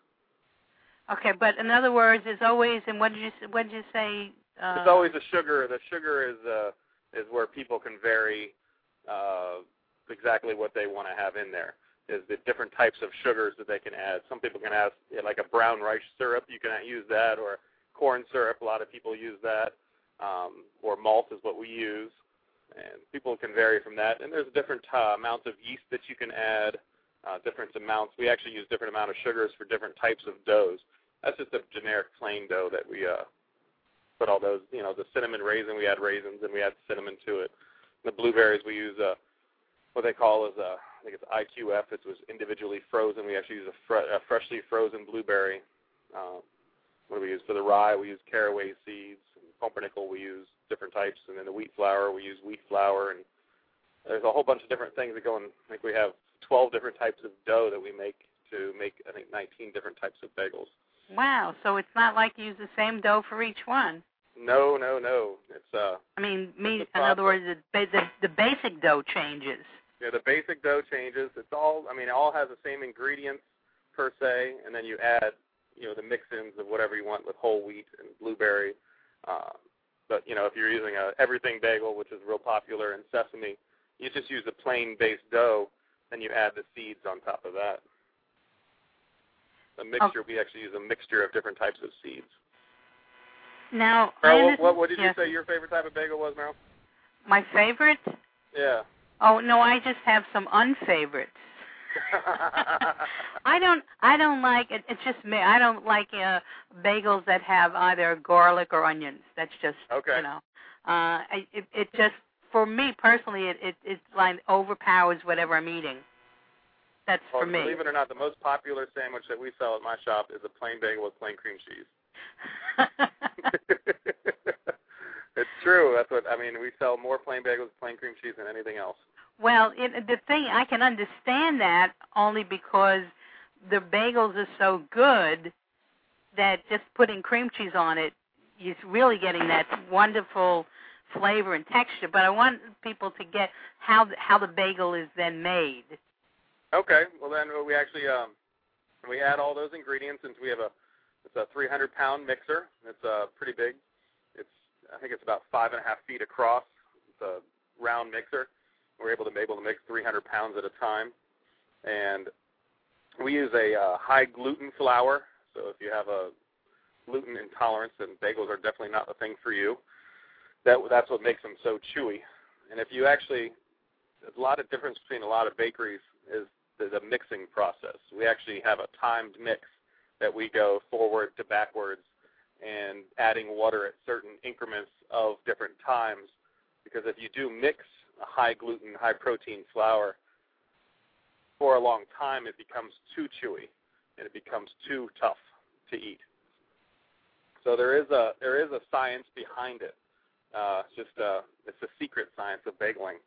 Okay, but in other words, it's always, and what did you what did you say? Uh, it's always the sugar. The sugar is uh, is where people can vary uh, exactly what they want to have in there. Is the different types of sugars that they can add. Some people can add you know, like a brown rice syrup. You can use that, or corn syrup. A lot of people use that, um, or malt is what we use. And people can vary from that. And there's different uh, amounts of yeast that you can add. Uh, different amounts. We actually use different amount of sugars for different types of doughs. That's just a generic plain dough that we uh, put all those, you know, the cinnamon raisin, we add raisins, and we add cinnamon to it. The blueberries, we use uh, what they call is, uh, I think it's I Q F. It was individually frozen. We actually use a, fre- a freshly frozen blueberry. Um, what do we use? For the rye, we use caraway seeds. And pumpernickel, we use different types. And then the wheat flour, we use wheat flour. And there's a whole bunch of different things that go in. I think we have twelve different types of dough that we make to make, I think, nineteen different types of bagels. Wow, so it's not like you use the same dough for each one. No, no, no. It's uh. I mean, me. In other words, the, the the basic dough changes. Yeah, the basic dough changes. It's all. I mean, it all has the same ingredients per se, and then you add, you know, the mix-ins of whatever you want with whole wheat and blueberry. Uh, but you know, if you're using a everything bagel, which is real popular in sesame, you just use a plain base dough, then you add the seeds on top of that. A mixture. Oh. We actually use a mixture of different types of seeds. Now, Meryl, what, what, what did yeah. you say your favorite type of bagel was, Meryl? My favorite? Yeah. Oh no, I just have some unfavorites. I don't. I don't like it. It's just me. I don't like uh, bagels that have either garlic or onions. That's just okay. You know. Uh, it, it just for me personally, it it it like overpowers whatever I'm eating. That's well, for me. Believe it or not, the most popular sandwich that we sell at my shop is a plain bagel with plain cream cheese. It's true. That's what I mean. We sell more plain bagels with plain cream cheese than anything else. Well, it, the thing I can understand that only because the bagels are so good that just putting cream cheese on it, you're really getting that wonderful flavor and texture. But I want people to get how the, how the bagel is then made. Okay. Well, then we actually um, we add all those ingredients into we have a it's a three hundred pound mixer. It's uh, pretty big. It's I think it's about five and a half feet across. It's a round mixer. We're able to be able to mix three hundred pounds at a time, and we use a uh, high gluten flour. So if you have a gluten intolerance, then bagels are definitely not the thing for you. That that's what makes them so chewy. And if you actually, there's a lot of difference between a lot of bakeries is the, the mixing process. We actually have a timed mix that we go forward to backwards and adding water at certain increments of different times. Because if you do mix a high gluten, high protein flour for a long time, it becomes too chewy and it becomes too tough to eat. So there is a there is a science behind it. Uh, it's just a it's a secret science of bageling.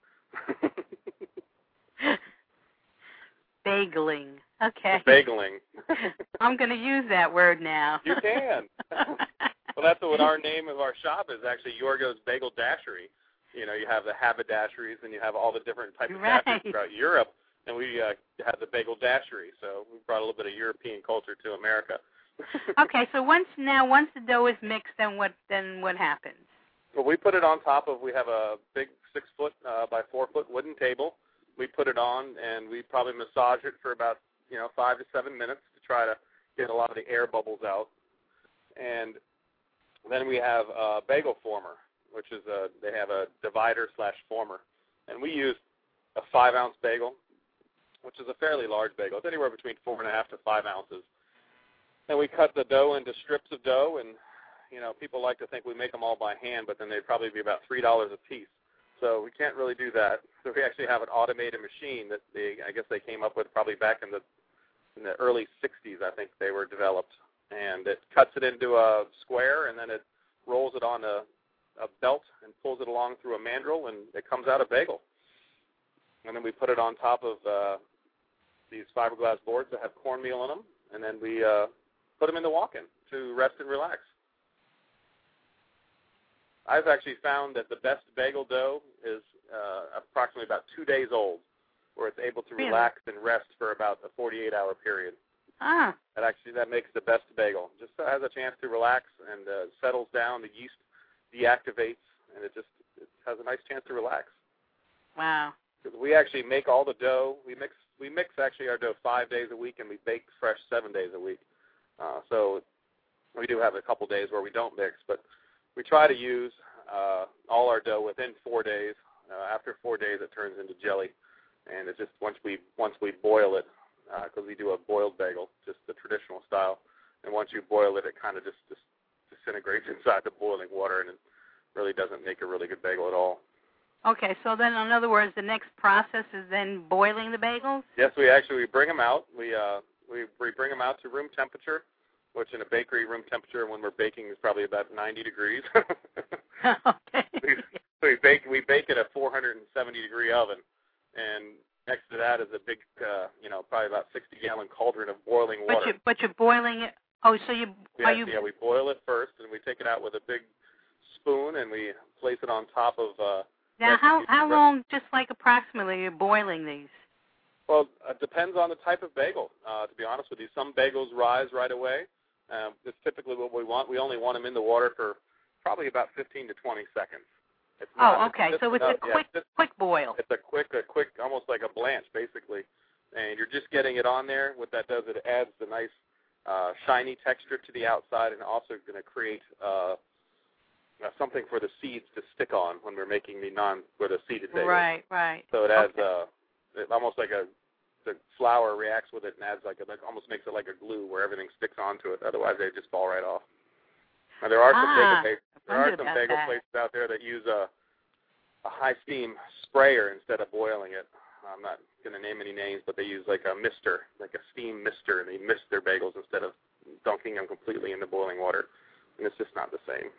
Bageling. Okay. Bageling. I'm going to use that word now. You can. Well, that's what our name of our shop is actually Yorgos Bagel Dashery. you know, you have the haberdasheries, and you have all the different types of Right. dasheries throughout Europe, and we uh, have the bagel dashery. So we brought a little bit of European culture to America. Okay, so once now, once the dough is mixed, then what then what happens? Well, we put it on top of, we have a big six foot uh, by four foot wooden table. We put it on, and we probably massage it for about, you know, five to seven minutes to try to get a lot of the air bubbles out. And then we have a bagel former, which is a, they have a divider slash former. And we use a five ounce bagel, which is a fairly large bagel. It's anywhere between four and a half to five ounces. And we cut the dough into strips of dough, and you know, people like to think we make them all by hand, but then they'd probably be about three dollars a piece. So we can't really do that. So we actually have an automated machine that they, I guess they came up with probably back in the in the early sixties, I think they were developed. And it cuts it into a square, and then it rolls it on a, a belt and pulls it along through a mandrel, and it comes out a bagel. And then we put it on top of uh, these fiberglass boards that have cornmeal in them, and then we uh, put them in the walk-in to rest and relax. I've actually found that the best bagel dough is uh, approximately about two days old, where it's able to Really? relax and rest for about a forty-eight hour period. Ah. That actually that makes the best bagel. Just uh, has a chance to relax and uh, settles down. The yeast deactivates, and it just it has a nice chance to relax. Wow. We actually make all the dough. We mix we mix actually our dough five days a week, and we bake fresh seven days a week. Uh, so we do have a couple days where we don't mix, but we try to use uh, all our dough within four days. Uh, after four days, it turns into jelly, and it just once we once we boil it, because uh, we do a boiled bagel, just the traditional style, and once you boil it, it kind of just, just disintegrates inside the boiling water, and it really doesn't make a really good bagel at all. Okay, so then in other words, the next process is then boiling the bagels? Yes, we actually we bring them out. We uh we we bring them out to room temperature, which in a bakery, room temperature when we're baking is probably about ninety degrees. Okay. we, we bake we bake at a four hundred seventy degree oven, and next to that is a big, uh, you know, probably about sixty gallon cauldron of boiling water. But you but you're boiling it. Oh, so you yeah, are you? Yeah, we boil it first, and we take it out with a big spoon, and we place it on top of. Uh, now, how how long, just like approximately, you're boiling these? Well, it depends on the type of bagel. Uh, to be honest with you, some bagels rise right away. Um, it's typically what we want. We only want them in the water for probably about fifteen to twenty seconds. It's not, oh, okay. It's So it's enough, a yeah, quick it's just, quick boil. It's a quick, a quick, almost like a blanch, basically. And you're just getting it on there. What that does, it adds the nice uh, shiny texture to the outside, and also going to create uh, uh, something for the seeds to stick on when we're making the non, for the seeded bagels. Right, right. So it adds, okay. uh, it almost like a, the flour reacts with it and adds like a, like almost makes it like a glue where everything sticks onto it. Otherwise, they just fall right off. Now there are some ah, bagel places, there are some bagel that. places out there that use a a high steam sprayer instead of boiling it. I'm not going to name any names, but they use like a mister, like a steam mister, and they mist their bagels instead of dunking them completely into boiling water, and it's just not the same.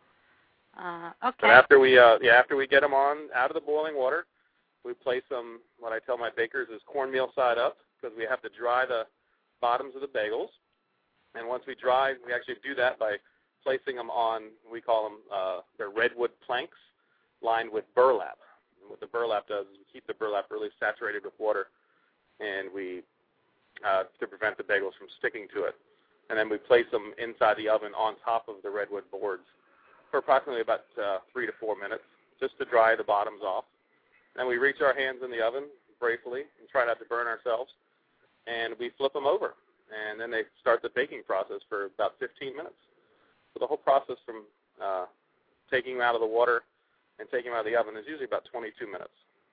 Uh, okay. But after we, uh, yeah, after we get them on out of the boiling water, we place them. What I tell my bakers is cornmeal side up, because we have to dry the bottoms of the bagels, and once we dry, we actually do that by placing them on. We call them uh, they're redwood planks, lined with burlap. And what the burlap does is we keep the burlap really saturated with water, and we uh, to prevent the bagels from sticking to it. And then we place them inside the oven on top of the redwood boards for approximately about uh, three to four minutes, just to dry the bottoms off. Then we reach our hands in the oven bravely and try not to burn ourselves, and we flip them over. And then they start the baking process for about fifteen minutes. So the whole process from uh, taking them out of the water and taking them out of the oven is usually about twenty-two minutes.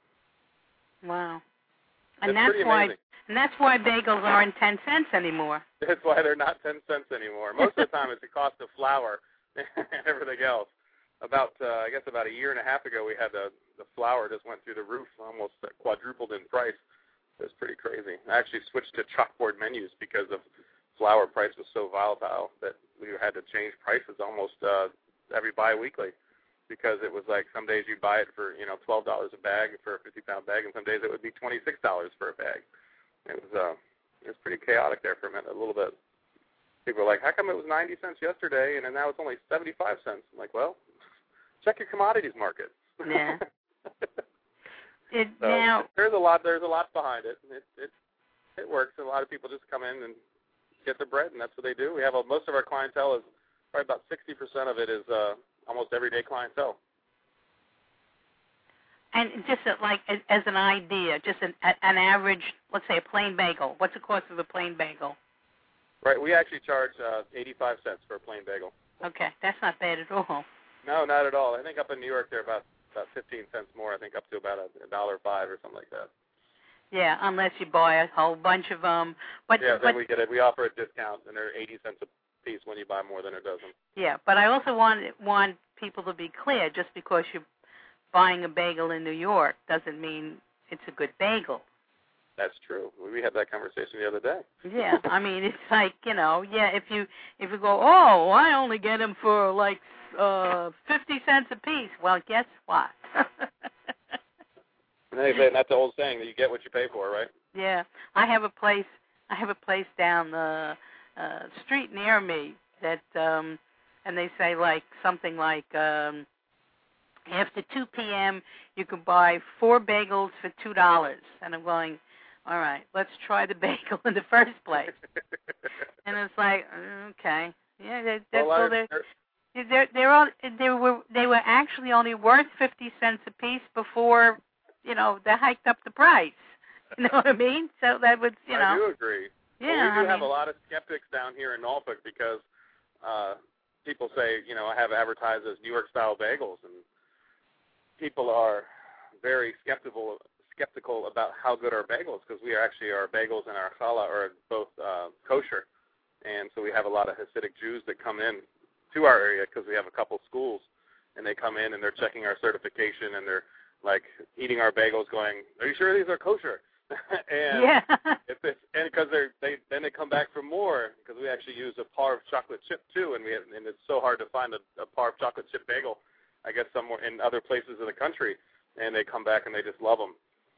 Wow. And it's that's pretty why amazing. and that's why bagels aren't ten cents anymore. That's why they're not ten cents anymore. Most of the time it's the cost of flour and everything else. About, uh, I guess about a year and a half ago, we had the, the flour just went through the roof, almost quadrupled in price. It was pretty crazy. I actually switched to chalkboard menus because of flour price was so volatile that we had to change prices almost uh, every bi-weekly, because it was like some days you buy it for, you know, twelve dollars a bag for a fifty pound bag, and some days it would be twenty-six dollars for a bag. It was uh, it was pretty chaotic there for a minute, a little bit. People were like, how come it was ninety cents yesterday and now it's only seventy-five cents? I'm like, well, check your commodities market. Yeah. It, so now, there's a lot. There's a lot behind it. It it it works. A lot of people just come in and get their bread, and that's what they do. We have a, most of our clientele is probably about sixty percent of it is uh, almost everyday clientele. and just a, like as, as an idea, just an, an average, let's say a plain bagel. What's the cost of a plain bagel? Right. We actually charge uh, eighty-five cents for a plain bagel. Okay, that's not bad at all. No, not at all. I think up in New York they're about about fifteen cents more. I think up to about a, a dollar five or something like that. Yeah, unless you buy a whole bunch of them. But yeah, but, then we get it. We offer a discount, and they're eighty cents a piece when you buy more than a dozen. Yeah, but I also want want people to be clear. Just because you're buying a bagel in New York doesn't mean it's a good bagel. That's true. We had that conversation the other day. Yeah, I mean it's like you know, yeah. If you if you go, oh, I only get them for like uh fifty cents a piece. Well, guess what? And they say, and that's the old saying that you get what you pay for, right? Yeah, I have a place. I have a place down the uh, street near me that, um, and they say like something like um, after two p.m. you can buy four bagels for two dollars, and I'm going, all right, let's try the bagel in the first place. And it's like, okay, yeah, they, that's well, all they're. They're they're all they were they were actually only worth fifty cents a piece before. You know, they hiked up the price. You know what I mean? So that would, you know. I do agree. Yeah, well, we do I have mean, a lot of skeptics down here in Norfolk because uh, people say, you know, I have advertised as New York-style bagels, and people are very skeptical skeptical about how good our bagels, because we are actually, our bagels and our challah are both uh, kosher, and so we have a lot of Hasidic Jews that come in to our area because we have a couple schools, and they come in and they're checking our certification, and they're like eating our bagels, going, "Are you sure these are kosher?" and yeah. if it's, and because they they then they come back for more because we actually use a Parv chocolate chip too, and we have, and it's so hard to find a, a Parv chocolate chip bagel, I guess somewhere in other places in the country, and they come back and they just love them.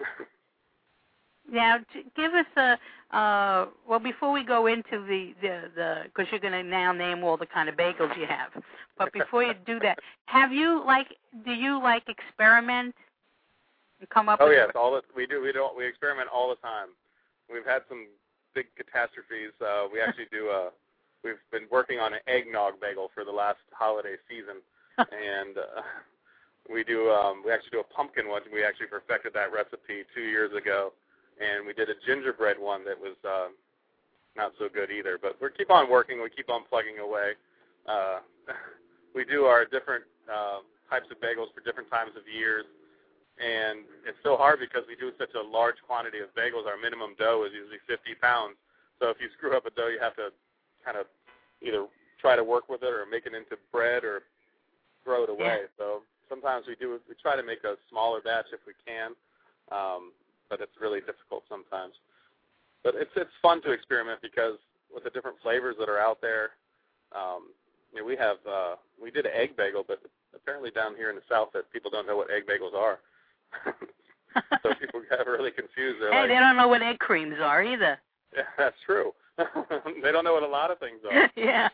Now, to give us a uh, well before we go into the the the because you're going to now name all the kind of bagels you have, but before you do that, have you like do you like experiment? And come up oh with yes, all the, we do. We don't. We experiment all the time. We've had some big catastrophes. Uh, we actually do. A, we've been working on an eggnog bagel for the last holiday season, and uh, we do. Um, we actually do a pumpkin one. We actually perfected that recipe two years ago, and we did a gingerbread one that was uh, not so good either. But we keep on working. We keep on plugging away. Uh, we do our different uh, types of bagels for different times of years. And it's so hard because we do such a large quantity of bagels. Our minimum dough is usually fifty pounds. So if you screw up a dough, you have to kind of either try to work with it or make it into bread or throw it away. Yeah. So sometimes we do we try to make a smaller batch if we can, um, but it's really difficult sometimes. But it's it's fun to experiment because with the different flavors that are out there, um, you know, we have uh, we did an egg bagel, but apparently down here in the South that people don't know what egg bagels are. So people get really confused. They're hey, like, they don't know what egg creams are either. Yeah, that's true. They don't know what a lot of things are. Yeah.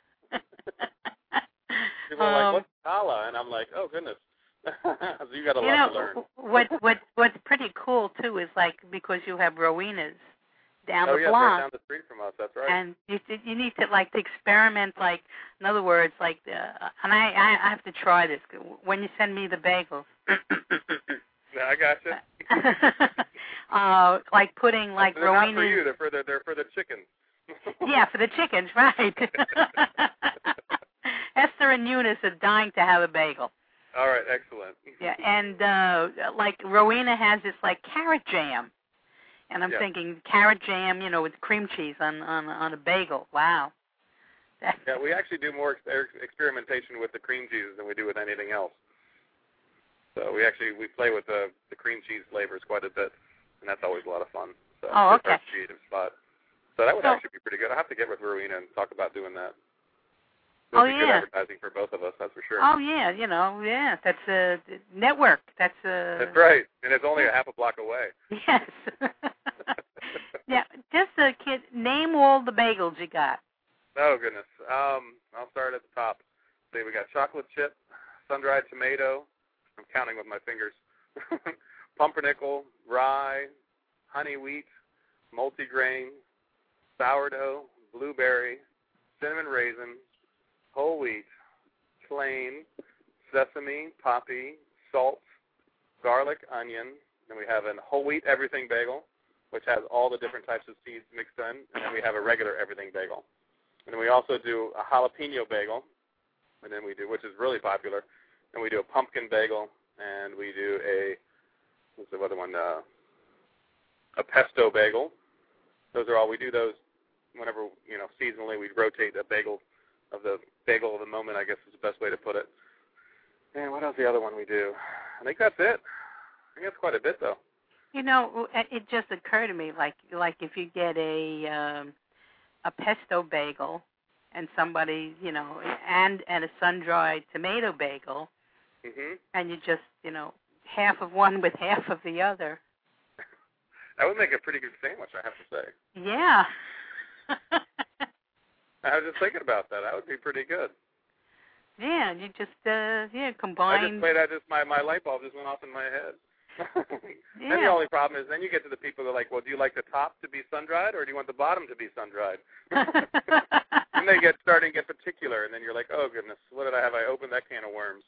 People are um, like, what's challah? And I'm like, oh, goodness. So you got a you lot know, to learn. What, what, what's pretty cool, too, is like because you have Rowena's down oh, the yeah, block. right down the street from us. That's right. And you you need to like to experiment, like in other words, like uh, and I I have to try this when you send me the bagels. Yeah, I gotcha. uh, like putting like they're Rowena's. not for you. They're for the they're for the chickens. Yeah, for the chickens, right? Esther and Eunice are dying to have a bagel. All right, excellent. Yeah, and uh, like Rowena has this like carrot jam. And I'm yeah. thinking carrot jam, you know, with cream cheese on on, on a bagel. Wow. That's yeah, we actually do more ex- experimentation with the cream cheese than we do with anything else. So we actually we play with the the cream cheese flavors quite a bit, and that's always a lot of fun. So oh, it's okay. our creative spot. So that would so, actually be pretty good. I'll have to get with Rowena and talk about doing that. It oh would be yeah. good advertising for both of us, that's for sure. Oh yeah, you know, yeah, that's a network. That's a. That's right, and it's only a half a block away. Yes. Yeah, just a kid. Name all the bagels you got. Oh goodness. Um, I'll start at the top. See, we got chocolate chip, sun-dried tomato, I'm counting with my fingers. Pumpernickel, rye, honey wheat, multigrain, sourdough, blueberry, cinnamon raisin, whole wheat, plain, sesame, poppy, salt, garlic, onion. Then we have a whole wheat everything bagel, which has all the different types of seeds mixed in. And then we have a regular everything bagel. And then we also do a jalapeno bagel, and then we do, which is really popular. And we do a pumpkin bagel, and we do a, what's the other one, uh, a pesto bagel. Those are all, we do those whenever, you know, seasonally we rotate a bagel of the bagel of the moment, I guess is the best way to put it. And what else the other one we do? I think that's it. I think that's quite a bit, though. You know, it just occurred to me, like like if you get a um, a pesto bagel and somebody, you know, and and a sun-dried tomato bagel, mm-hmm. and you just, you know, half of one with half of the other. That would make a pretty good sandwich, I have to say. Yeah. I was just thinking about that. That would be pretty good. Yeah, you just uh, yeah combine. I just played. I just my my light bulb just went off in my head. Yeah. Then the only problem is then you get to the people that are like, well, do you like the top to be sun-dried or do you want the bottom to be sun-dried? And they get starting to get particular, and then you're like, oh goodness, what did I have? I opened that can of worms.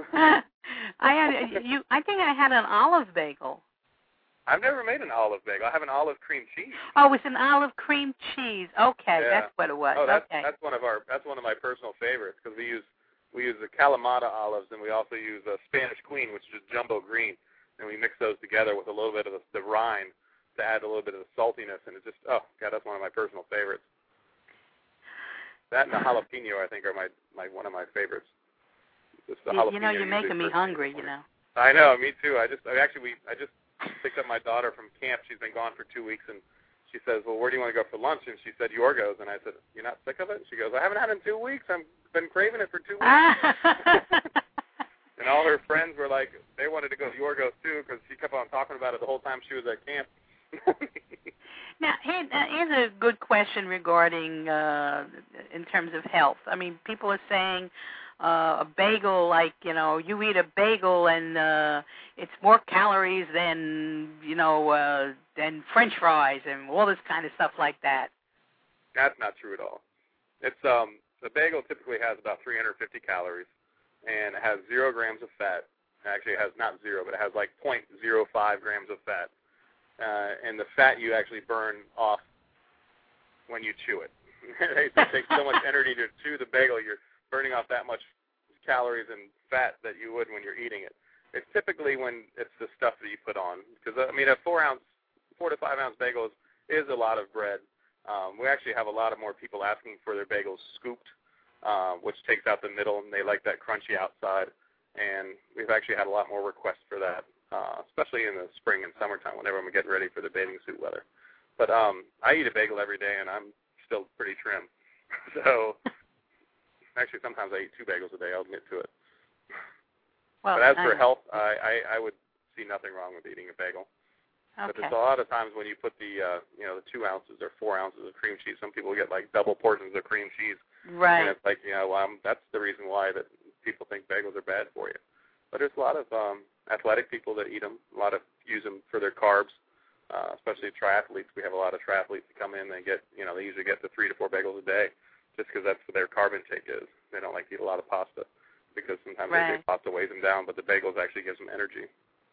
I had you. I think I had an olive bagel. I've never made an olive bagel. I have an olive cream cheese. Oh, it's an olive cream cheese. Okay, yeah. That's what it was. Oh, that's okay. that's one of our that's one of my personal favorites because we use we use the Kalamata olives and we also use a Spanish Queen, which is jumbo green. And we mix those together with a little bit of the, the rind to add a little bit of the saltiness, and it's just, oh, God, that's one of my personal favorites. That and the jalapeno, I think, are my, my one of my favorites. Just the you, you know, you're making me hungry, you know. I know, me too. I just, I actually, we, I just picked up my daughter from camp. She's been gone for two weeks, and she says, well, where do you want to go for lunch? And she said, Yorgos. And I said, you're not sick of it? And she goes, I haven't had it in two weeks. I've been craving it for two weeks. And all her friends were like, they wanted to go to Yorgos too because she kept on talking about it the whole time she was at camp. Now, here, uh, here's a good question regarding, uh, in terms of health. I mean, people are saying uh, a bagel, like, you know, you eat a bagel and uh, it's more calories than, you know, uh, than French fries and all this kind of stuff like that. That's not true at all. It's um, the bagel typically has about three hundred fifty calories. And it has zero grams of fat. Actually, it has not zero, but it has like zero point zero five grams of fat. Uh, and the fat you actually burn off when you chew it. It takes so much energy to chew the bagel, you're burning off that much calories and fat that you would when you're eating it. It's typically when it's the stuff that you put on. Because, I mean, a four ounce, four to five ounce bagel is, is a lot of bread. Um, we actually have a lot of more people asking for their bagels scooped. Uh, which takes out the middle, and they like that crunchy outside. And we've actually had a lot more requests for that, uh, especially in the spring and summertime whenever I'm getting ready for the bathing suit weather. But um, I eat a bagel every day, and I'm still pretty trim. So actually sometimes I eat two bagels a day. I'll admit to it. Well, but as I for health, I, I, I would see nothing wrong with eating a bagel. Okay. But there's a lot of times when you put the, uh, you know, the two ounces or four ounces of cream cheese, some people get like double portions of cream cheese. Right. And it's like, you know, um, that's the reason why that people think bagels are bad for you. But there's a lot of um, athletic people that eat them. A lot of use them for their carbs, uh, especially triathletes. We have a lot of triathletes that come in and get, you know, they usually get to three to four bagels a day just because that's what their carb intake is. They don't like to eat a lot of pasta because sometimes right. they think pasta weighs them down, but the bagels actually gives them energy.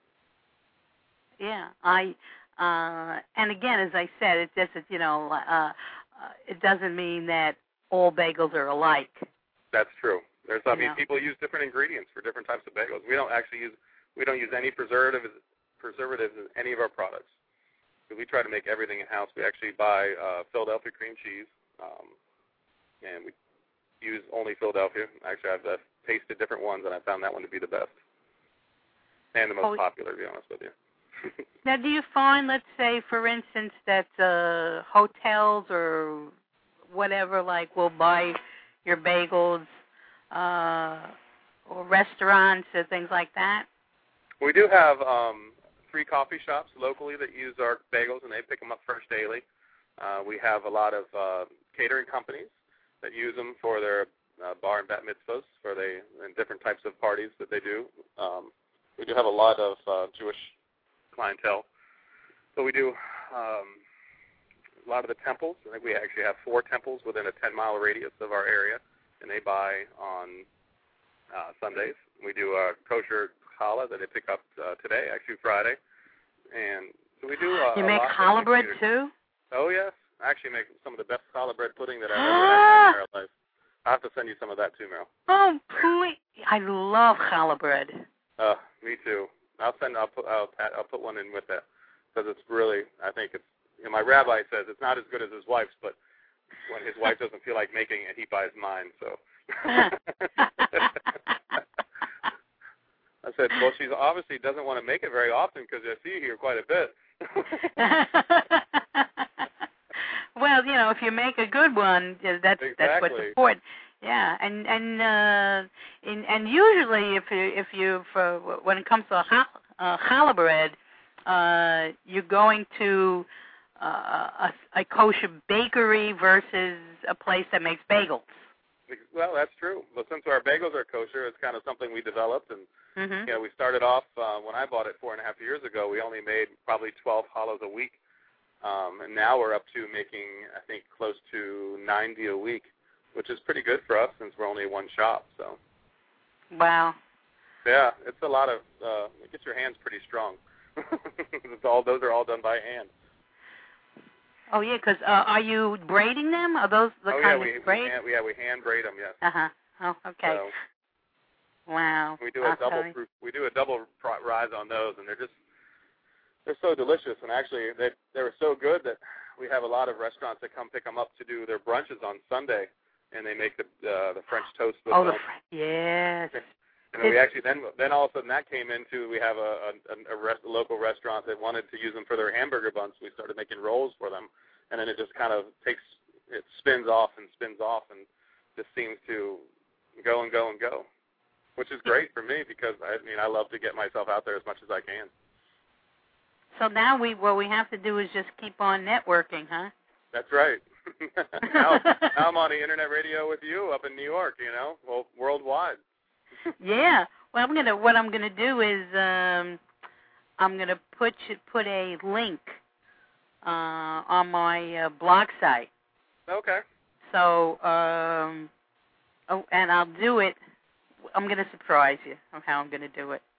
Yeah, I, uh, and again, as I said, it just, you know, uh, uh, it doesn't mean that all bagels are alike. That's true. There's, I mean, know. people use different ingredients for different types of bagels. We don't actually use, we don't use any preservatives, preservatives in any of our products. We try to make everything in house. We actually buy uh, Philadelphia cream cheese, um, and we use only Philadelphia. Actually, I've uh, tasted different ones, and I found that one to be the best and the most oh. popular, to be honest with you. Now, do you find, let's say, for instance, that uh, hotels or whatever, like, will buy your bagels, uh, or restaurants or things like that? We do have um, three coffee shops locally that use our bagels, and they pick them up fresh daily. Uh, we have a lot of uh, catering companies that use them for their uh, bar and bat mitzvahs, for they and different types of parties that they do. Um, we do have a lot of uh, Jewish clientele. So we do um, a lot of the temples. I think we actually have four temples within a ten-mile radius of our area, and they buy on uh, Sundays. We do a kosher challah that they pick up uh, today, actually Friday. And so we do uh, You a make lot challah of bread, too? Oh, yes. I actually make some of the best challah bread pudding that I've ever had in my entire life. I'll have to send you some of that, too, Meryl. Oh, please. I love challah bread. Uh, me too. I'll send. I'll put. I'll, I'll put one in with that because it's really. I think it's. You know, my rabbi says it's not as good as his wife's, but when his wife doesn't feel like making it, he buys mine. So. I said, well, she obviously doesn't want to make it very often because I see you here quite a bit. Well, you know, if you make a good one, that's exactly. that's what's important. Yeah, and and uh, and, and usually, if you if you for, when it comes to a chal- uh, challah bread, uh, you're going to uh, a, a kosher bakery versus a place that makes bagels. Well, that's true. But since our bagels are kosher, it's kind of something we developed, and mm-hmm. you know, we started off uh, when I bought it four and a half years ago. We only made probably twelve challahs a week, um, and now we're up to making, I think, close to ninety a week, which is pretty good for us since we're only one shop. So. Wow. Yeah, it's a lot of. Uh, it gets your hands pretty strong. It's all those are all done by hand. Oh yeah, because uh, are you braiding them? Are those the oh, kind yeah, we, of braid? We hand, yeah, we hand braid them. Yes. Uh huh. Oh, okay. So, wow. We do a I'll double proof, we do a double rise on those, and they're just they're so delicious. And actually, they they were so good that we have a lot of restaurants that come pick them up to do their brunches on Sunday, and they make the uh, the French toast with oh, them. the fr- yes. And then we actually then then all of a sudden that came into we have a a, a, rest, a local restaurant that wanted to use them for their hamburger buns. We started making rolls for them, and then it just kind of takes it spins off and spins off and just seems to go and go and go, which is great for me because I mean I love to get myself out there as much as I can. So now we what we have to do is just keep on networking, huh? That's right. now, now I'm on the internet radio with you up in New York, you know, well, worldwide. Yeah. Well, I'm gonna. What I'm gonna do is um, I'm gonna put put a link uh, on my uh, blog site. Okay. So, um, oh, and I'll do it. I'm gonna surprise you on how I'm gonna do it.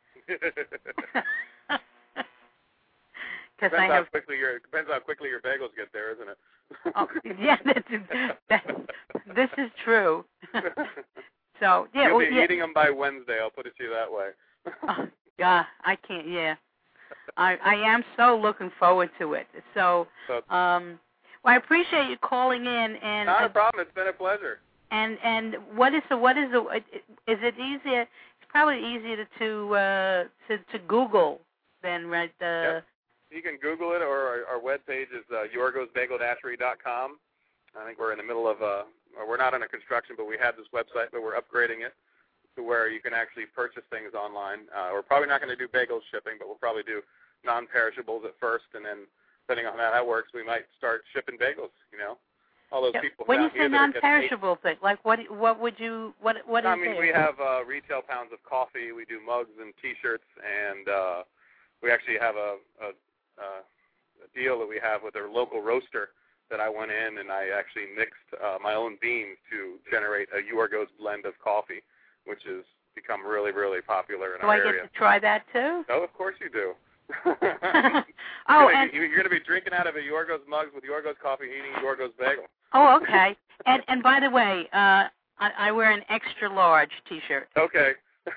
Because I have. How quickly your depends how quickly your bagels get there, isn't it? Oh, yeah, that's, that, this is true. So yeah, you'll well, be yeah. eating them by Wednesday. I'll put it to you that way. Oh, yeah, I can't. Yeah, I I am so looking forward to it. So, so um, well, I appreciate you calling in. And not a uh, problem. It's been a pleasure. And and what is the what is the is it easier? It's probably easier to uh, to to Google than right. Uh, yep. You can Google it, or our, our webpage is uh, yorgos bagel dashery dot com. I think we're in the middle of a. Or we're not under construction, but we have this website, but we're upgrading it to where you can actually purchase things online. Uh, we're probably not going to do bagel shipping, but we'll probably do non-perishables at first, and then depending on how that works, we might start shipping bagels. You know, all those yeah. people. When you say non-perishable thing, like what? What would you? What? What is I mean, there? we have uh, retail pounds of coffee. We do mugs and T-shirts, and uh, we actually have a, a, a deal that we have with a local roaster. That I went in and I actually mixed uh, my own beans to generate a Yorgos blend of coffee, which has become really, really popular in do our I area. Do I get to try that too? Oh, of course you do. oh, you're and you're going to be drinking out of a Yorgos mug with Yorgos coffee, eating Yorgos bagel. Oh, okay. and and by the way, uh, I, I wear an extra large T-shirt. Okay.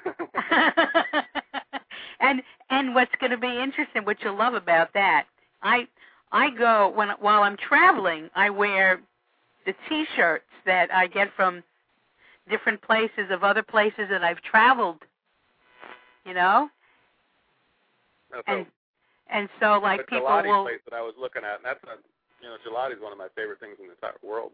and and what's going to be interesting, what you'll love about that, I. I go, when while I'm traveling, I wear the T-shirts that I get from different places of other places that I've traveled, you know? No, so and and so, like, the people gelati will... place that I was looking at, and that's, a, you know, gelati is one of my favorite things in the entire world.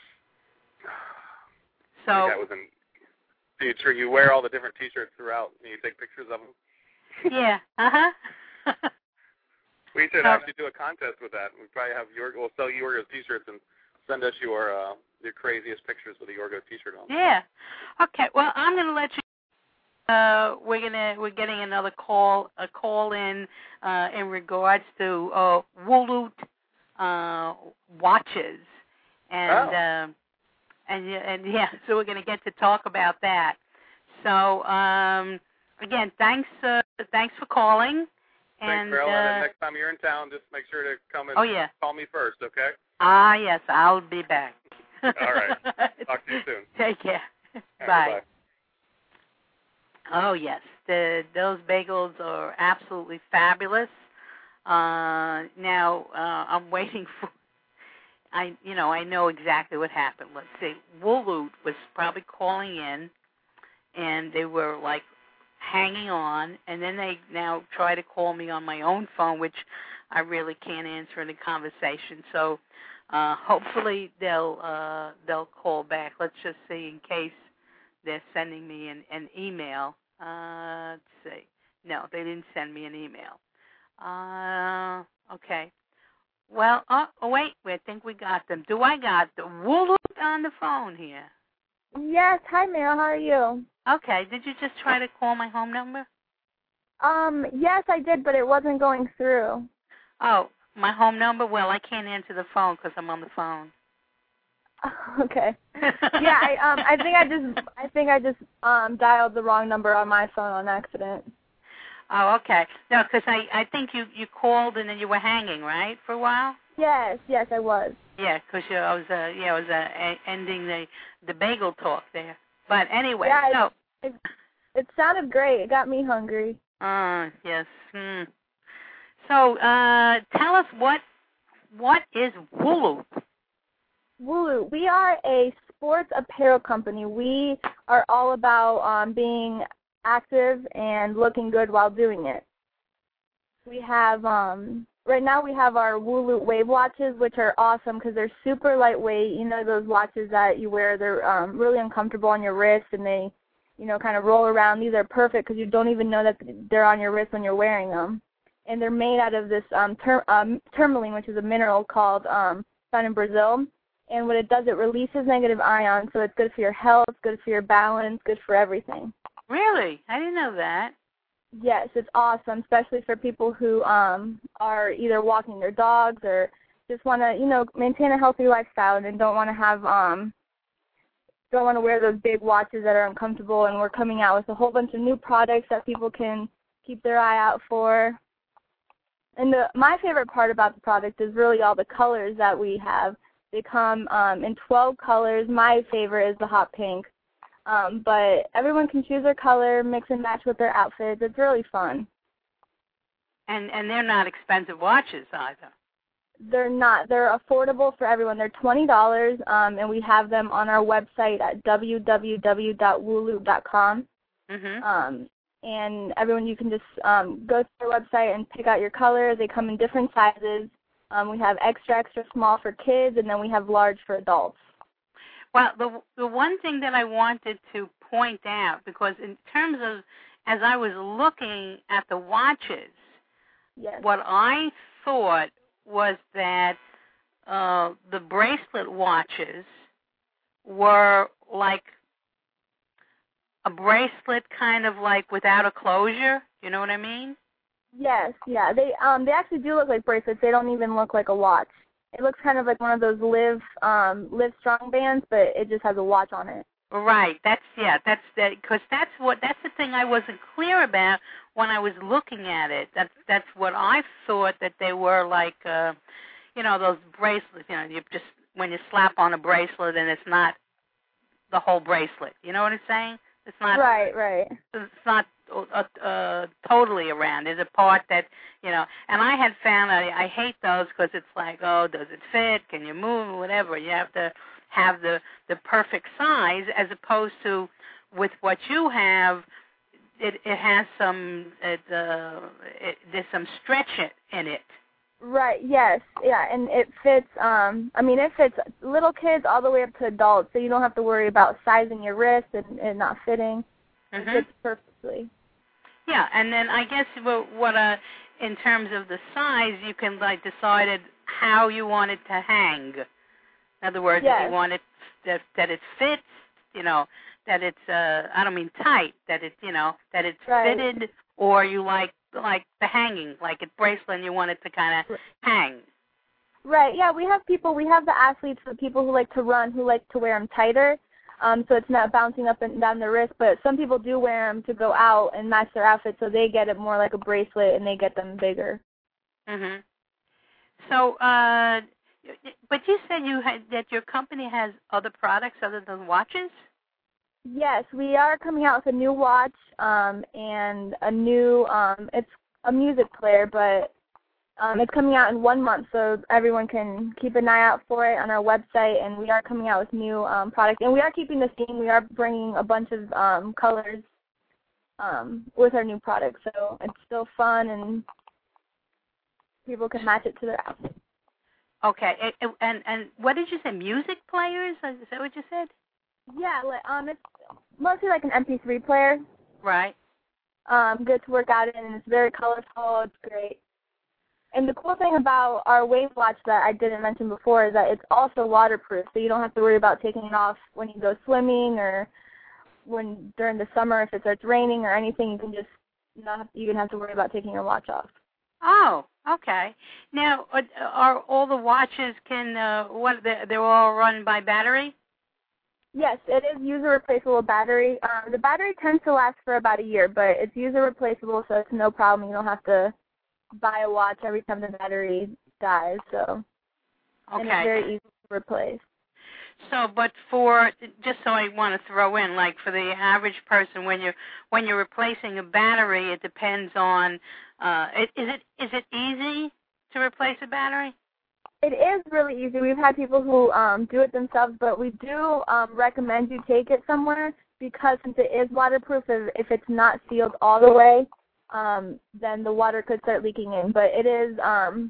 So... I think that was in, so you, you wear all the different T-shirts throughout, and you take pictures of them? Yeah, uh-huh. We should uh, actually do a contest with that. We probably have your we'll sell you Yorgos T-shirts and send us your uh, your craziest pictures with a Yorgos T-shirt on. Yeah. Okay. Well, I'm going to let you. uh, we're gonna we're getting another call a call in uh, in regards to uh, Woolut uh, watches, and oh. uh, and and yeah, so we're gonna get to talk about that. So um, again, thanks uh, thanks for calling. Thanks, And Carol. uh, and next time you're in town, just make sure to come and oh, yeah. call me first, okay? Ah, yes, I'll be back. All right. Talk to you soon. Take care. Right, Bye. bye. Oh, yes. The, those bagels are absolutely fabulous. Uh, now, uh, I'm waiting for, I, you know, I know exactly what happened. Let's see. Woolut was probably calling in, and they were, like, hanging on, and then they now try to call me on my own phone, which I really can't answer in a conversation. So uh, hopefully they'll uh, they'll call back. Let's just see in case they're sending me an, an email. Uh, let's see. No, they didn't send me an email. Uh, okay. Well, oh, oh wait, wait, I think we got them. Do I got the Woolut on the phone here? Yes. Hi, Mel. How are you? Okay. Did you just try to call my home number? Um, yes, I did, but it wasn't going through. Oh, my home number? Well, I can't answer the phone because I'm on the phone. Okay. Yeah, I um, I think I just, I think I just um dialed the wrong number on my phone on accident. Oh, okay. No, because I, I think you, you called and then you were hanging, right, for a while? Yes, yes, I was. Yeah, because I was, uh, yeah, I was uh, a- ending the the bagel talk there. But anyway, yeah, so. It, it, it sounded great. It got me hungry. Uh, yes. Hmm. So, uh, tell us what what is Woolut? Woolut. We are a sports apparel company. We are all about um, being active and looking good while doing it. We have, um, right now we have our Woolut Wave watches, which are awesome because they're super lightweight. You know those watches that you wear, they're um, really uncomfortable on your wrist and they, you know, kind of roll around. These are perfect because you don't even know that they're on your wrist when you're wearing them. And they're made out of this um, ter- um, tourmaline, which is a mineral called um, found in Brazil. And what it does, it releases negative ions, so it's good for your health, good for your balance, good for everything. Really? I didn't know that. Yes, it's awesome, especially for people who um, are either walking their dogs or just want to, you know, maintain a healthy lifestyle and don't want to have, um, don't want to wear those big watches that are uncomfortable. And we're coming out with a whole bunch of new products that people can keep their eye out for. And the, my favorite part about the product is really all the colors that we have. They come um, in twelve colors. My favorite is the hot pink. Um, but everyone can choose their color, mix and match with their outfits. It's really fun. And and they're not expensive watches either. They're not. They're affordable for everyone. They're twenty dollars, um, and we have them on our website at w w w dot woolut dot com. Mm-hmm. Um, and everyone, you can just um, go to their website and pick out your colors. They come in different sizes. Um, we have extra, extra small for kids, and then we have large for adults. Well, the the one thing that I wanted to point out, because in terms of, as I was looking at the watches, yes. what I thought was that uh, the bracelet watches were like a bracelet kind of like without a closure. You know what I mean? Yes, yeah. They um they actually do look like bracelets. They don't even look like a watch. It looks kind of like one of those Live um Live Strong bands, but it just has a watch on it. Right. That's yeah. That's that because that's what that's the thing I wasn't clear about when I was looking at it. That's that's what I thought that they were like. Uh, you know, those bracelets. You know, you just when you slap on a bracelet and it's not the whole bracelet. You know what I'm saying? It's not right. Right. It's not uh, uh, totally around. There's a part that, you know, and I had found, I, I hate those because it's like, oh, does it fit? Can you move? Whatever. You have to have the, the perfect size as opposed to with what you have, it, it has some, it, uh, it, there's some stretch in it. Right, yes, yeah, and it fits, um, I mean, it fits little kids all the way up to adults, so you don't have to worry about sizing your wrist and, and not fitting. Mm-hmm. It fits perfectly. Yeah, and then I guess what, what uh, in terms of the size, you can, like, decide how you want it to hang. In other words, yes. if you want it that, that it fits, you know, that it's uh I don't mean tight, that it's you know that it's Right. fitted, or you like like the hanging, like it's bracelet and you want it to kind of hang. Right. Yeah, we have people. We have the athletes, the people who like to run, who like to wear them tighter, um, so it's not bouncing up and down the wrist. But some people do wear them to go out and match their outfit, so they get it more like a bracelet and they get them bigger. Mhm. So, uh, but you said you had that your company has other products other than watches. Yes, we are coming out with a new watch um, and a new. Um, it's a music player, but um, it's coming out in one month, so everyone can keep an eye out for it on our website. And we are coming out with new um, products, and we are keeping the theme. We are bringing a bunch of um, colors um, with our new products, so it's still fun and people can match it to their outfit. Okay, and and, and what did you say? Music players? Is that what you said? Yeah, like, um, it's mostly like an M P three player. Right. Um, good to work out in, and it's very colorful. It's great. And the cool thing about our Wave watch that I didn't mention before is that it's also waterproof, so you don't have to worry about taking it off when you go swimming or when during the summer if it starts raining or anything. You can just not have, you can have to worry about taking your watch off. Oh, okay. Now, are all the watches can uh, what they're all run by battery? Yes, it is user replaceable battery. Um, the battery tends to last for about a year, but it's user replaceable, so it's no problem. You don't have to buy a watch every time the battery dies. So, okay. And it's very easy to replace. So, but for just so I want to throw in, like for the average person, when you're when you're replacing a battery, it depends on. Uh, is it is it easy to replace a battery? It is really easy. We've had people who um, do it themselves, but we do um, recommend you take it somewhere because since it is waterproof, if, if it's not sealed all the way, um, then the water could start leaking in. But it is, um,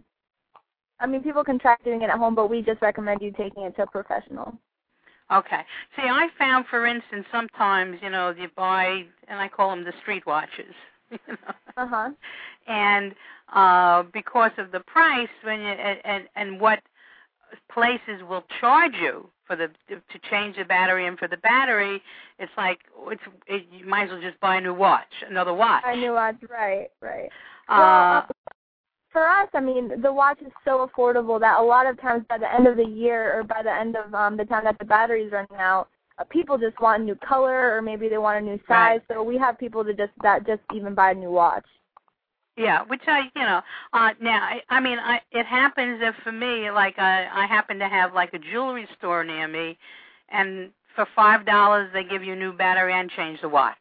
I mean, people can try doing it at home, but we just recommend you taking it to a professional. Okay. See, I found, for instance, sometimes, you know, you buy, and I call them the street watches. You know? Uh-huh. And uh, because of the price, when you, and and what places will charge you for the to change the battery and for the battery, it's like it's it, you might as well just buy a new watch, another watch. A new watch, right, right. Uh, well, uh, for us, I mean, the watch is so affordable that a lot of times by the end of the year or by the end of um, the time that the battery's running out, uh, people just want a new color or maybe they want a new size. Right. So we have people that just that just even buy a new watch. Yeah, which I, you know, uh, now, I, I mean, I, it happens if for me, like, I, I happen to have, like, a jewelry store near me, and for five dollars they give you a new battery and change the watch.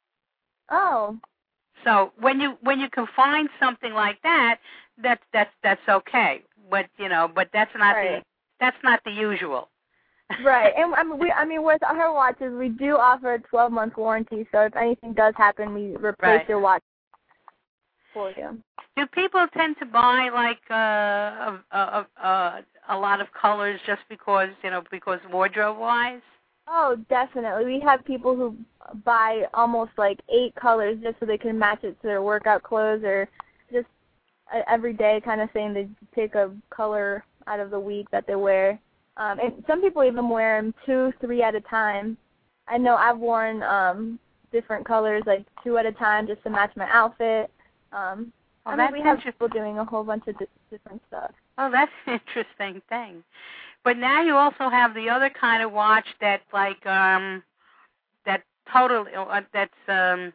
Oh. So when you when you can find something like that, that's that's that's okay. But you know, but that's not right. the that's not the usual. Right, and I mean, we I mean, with our watches, we do offer a twelve month warranty. So if anything does happen, we replace right. your watch for you. Do people tend to buy like uh, a, a, a, a lot of colors just because you know because wardrobe wise? Oh, definitely. We have people who buy almost like eight colors just so they can match it to their workout clothes or just a every day kind of thing. They pick a color out of the week that they wear. Um, and some people even wear them two, three at a time. I know I've worn um, different colors, like two at a time, just to match my outfit. Um, oh, I mean, we have interesting. people doing a whole bunch of di- different stuff. Oh, that's an interesting thing. But now you also have the other kind of watch that, like, um, that totally, uh, that's um,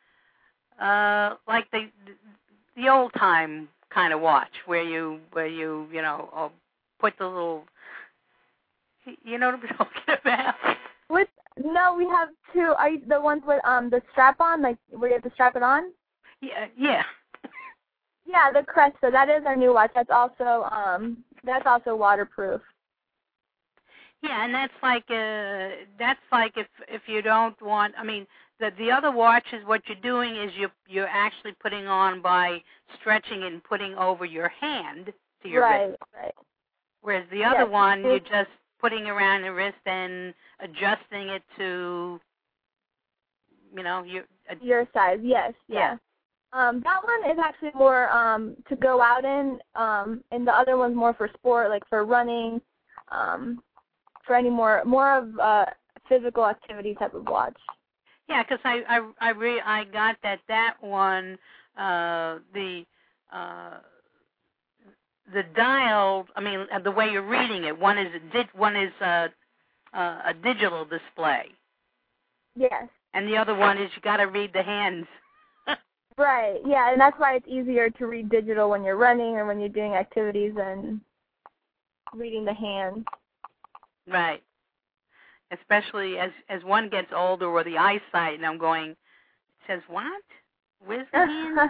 uh, like the the old time kind of watch where you where you you know uh, put the little. You know what I'm talking about? With no, we have two. Are you the ones with um the strap on, like where you have to strap it on? Yeah, yeah. Yeah, the Cresta. That is our new watch. That's also um that's also waterproof. Yeah, and that's like uh that's like if if you don't want. I mean, the the other watches, what you're doing is you you're actually putting on by stretching and putting over your hand to your right, wrist. Right, right. Whereas the other yes, one, you're just putting around your wrist and adjusting it to, you know, your uh, your size. Yes, yeah. yeah. Um, that one is actually more um to go out in, um, and the other one's more for sport, like for running, um, for any more more of uh physical activity type of watch. Yeah, because I I I, re- I got that that one uh, the uh, the dial. I mean, the way you're reading it. One is a di- one is a, a, a digital display. Yes. And the other one is you got to read the hands. Right. Yeah, and that's why it's easier to read digital when you're running or when you're doing activities than reading the hands. Right. Especially as as one gets older or the eyesight, and I'm going, it says what? Where's the hand?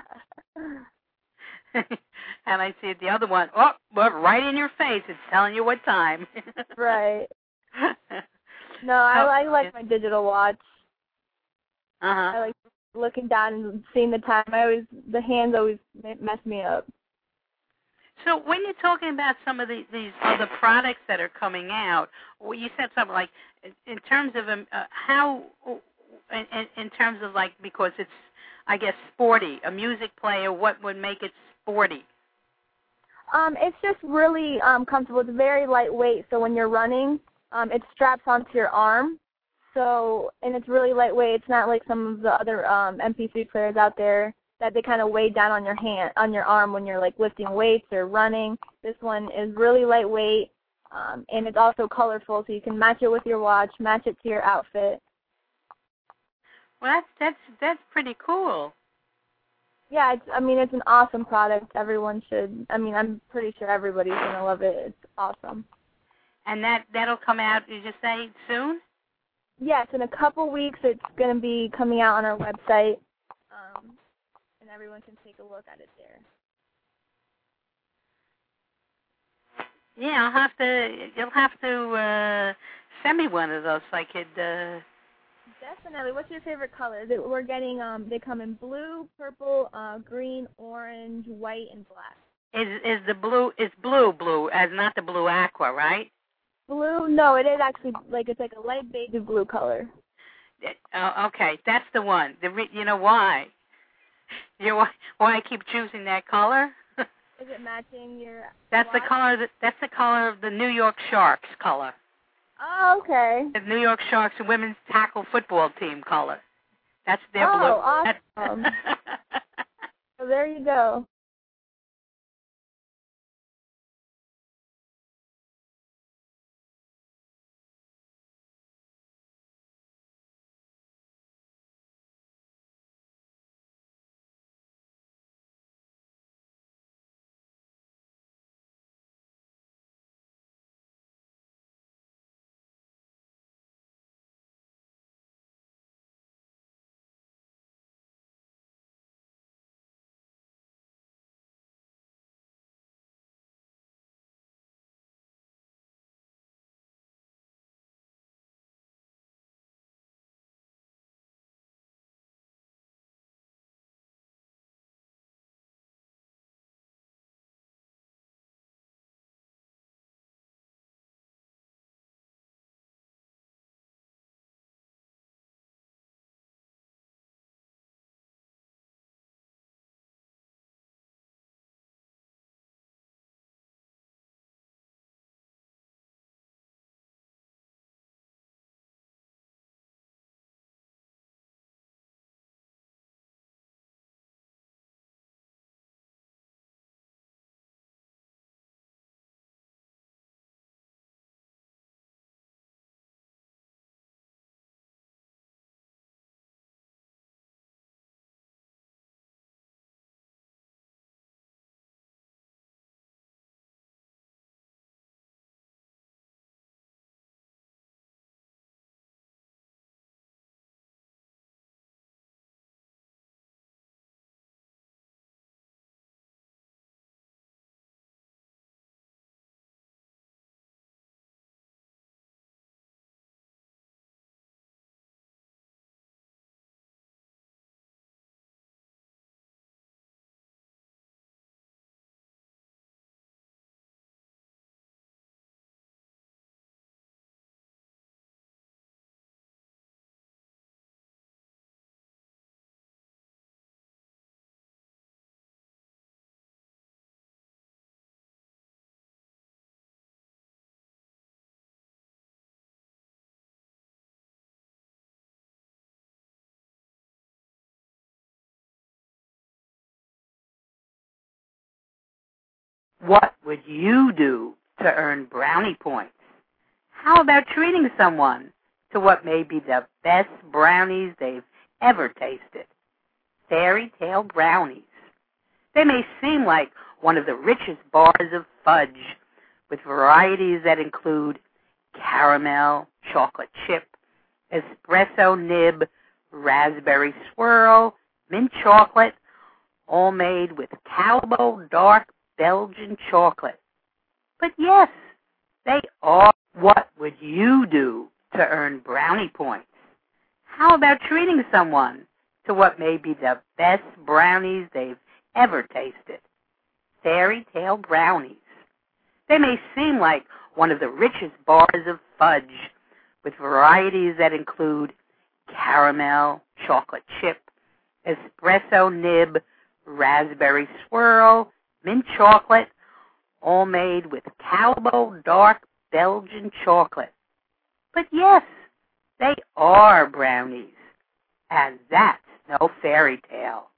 And I see the other one, oh, well, right in your face. It's telling you what time. Right. No, I, I like my digital watch. Uh-huh. I like looking down and seeing the time. I always the hands always mess me up. So when you're talking about some of the, these other products that are coming out, well, you said something like, in terms of um, uh, how, in, in terms of like, because it's, I guess, sporty, a music player, what would make it sporty? Um, it's just really um, comfortable. It's very lightweight, so when you're running, um, it straps onto your arm. So, and it's really lightweight. It's not like some of the other um, M P three players out there that they kind of weigh down on your hand, on your arm when you're like lifting weights or running. This one is really lightweight, um, and it's also colorful, so you can match it with your watch, match it to your outfit. Well, that's that's that's pretty cool. Yeah, it's, I mean, it's an awesome product. Everyone should. I mean, I'm pretty sure everybody's gonna love it. It's awesome. And that that'll come out, you just say, soon? Yes, in a couple weeks it's going to be coming out on our website, um, and everyone can take a look at it there. Yeah, I'll have to. You'll have to uh, send me one of those so I could. Uh... Definitely. What's your favorite color? We're getting. Um, they come in blue, purple, uh, green, orange, white, and black. Is is the blue? Is blue blue? As not the blue aqua, right? Blue? No, it is actually like it's like a light baby blue color. Oh, okay, that's the one. The re- you know why? You know why, why I keep choosing that color? Is it matching your? That's watch? the color. That, that's the color of the New York Sharks color. Oh, okay. The New York Sharks women's tackle football team color. That's their oh, blue. Awesome. So there you go. what would you do to earn brownie points? How about treating someone to what may be the best brownies they've ever tasted? Fairy tale brownies. They may seem like one of the richest bars of fudge, with varieties that include caramel, chocolate chip, espresso nib, raspberry swirl, mint chocolate, all made with Calbo dark Belgian chocolate. But yes, they are. What would you do to earn brownie points? How about treating someone to what may be the best brownies they've ever tasted? Fairy tale brownies. They may seem like one of the richest bars of fudge, with varieties that include caramel, chocolate chip, espresso nib, raspberry swirl, mint chocolate, all made with Calbo dark Belgian chocolate. But yes, they are brownies, and that's no fairy tale.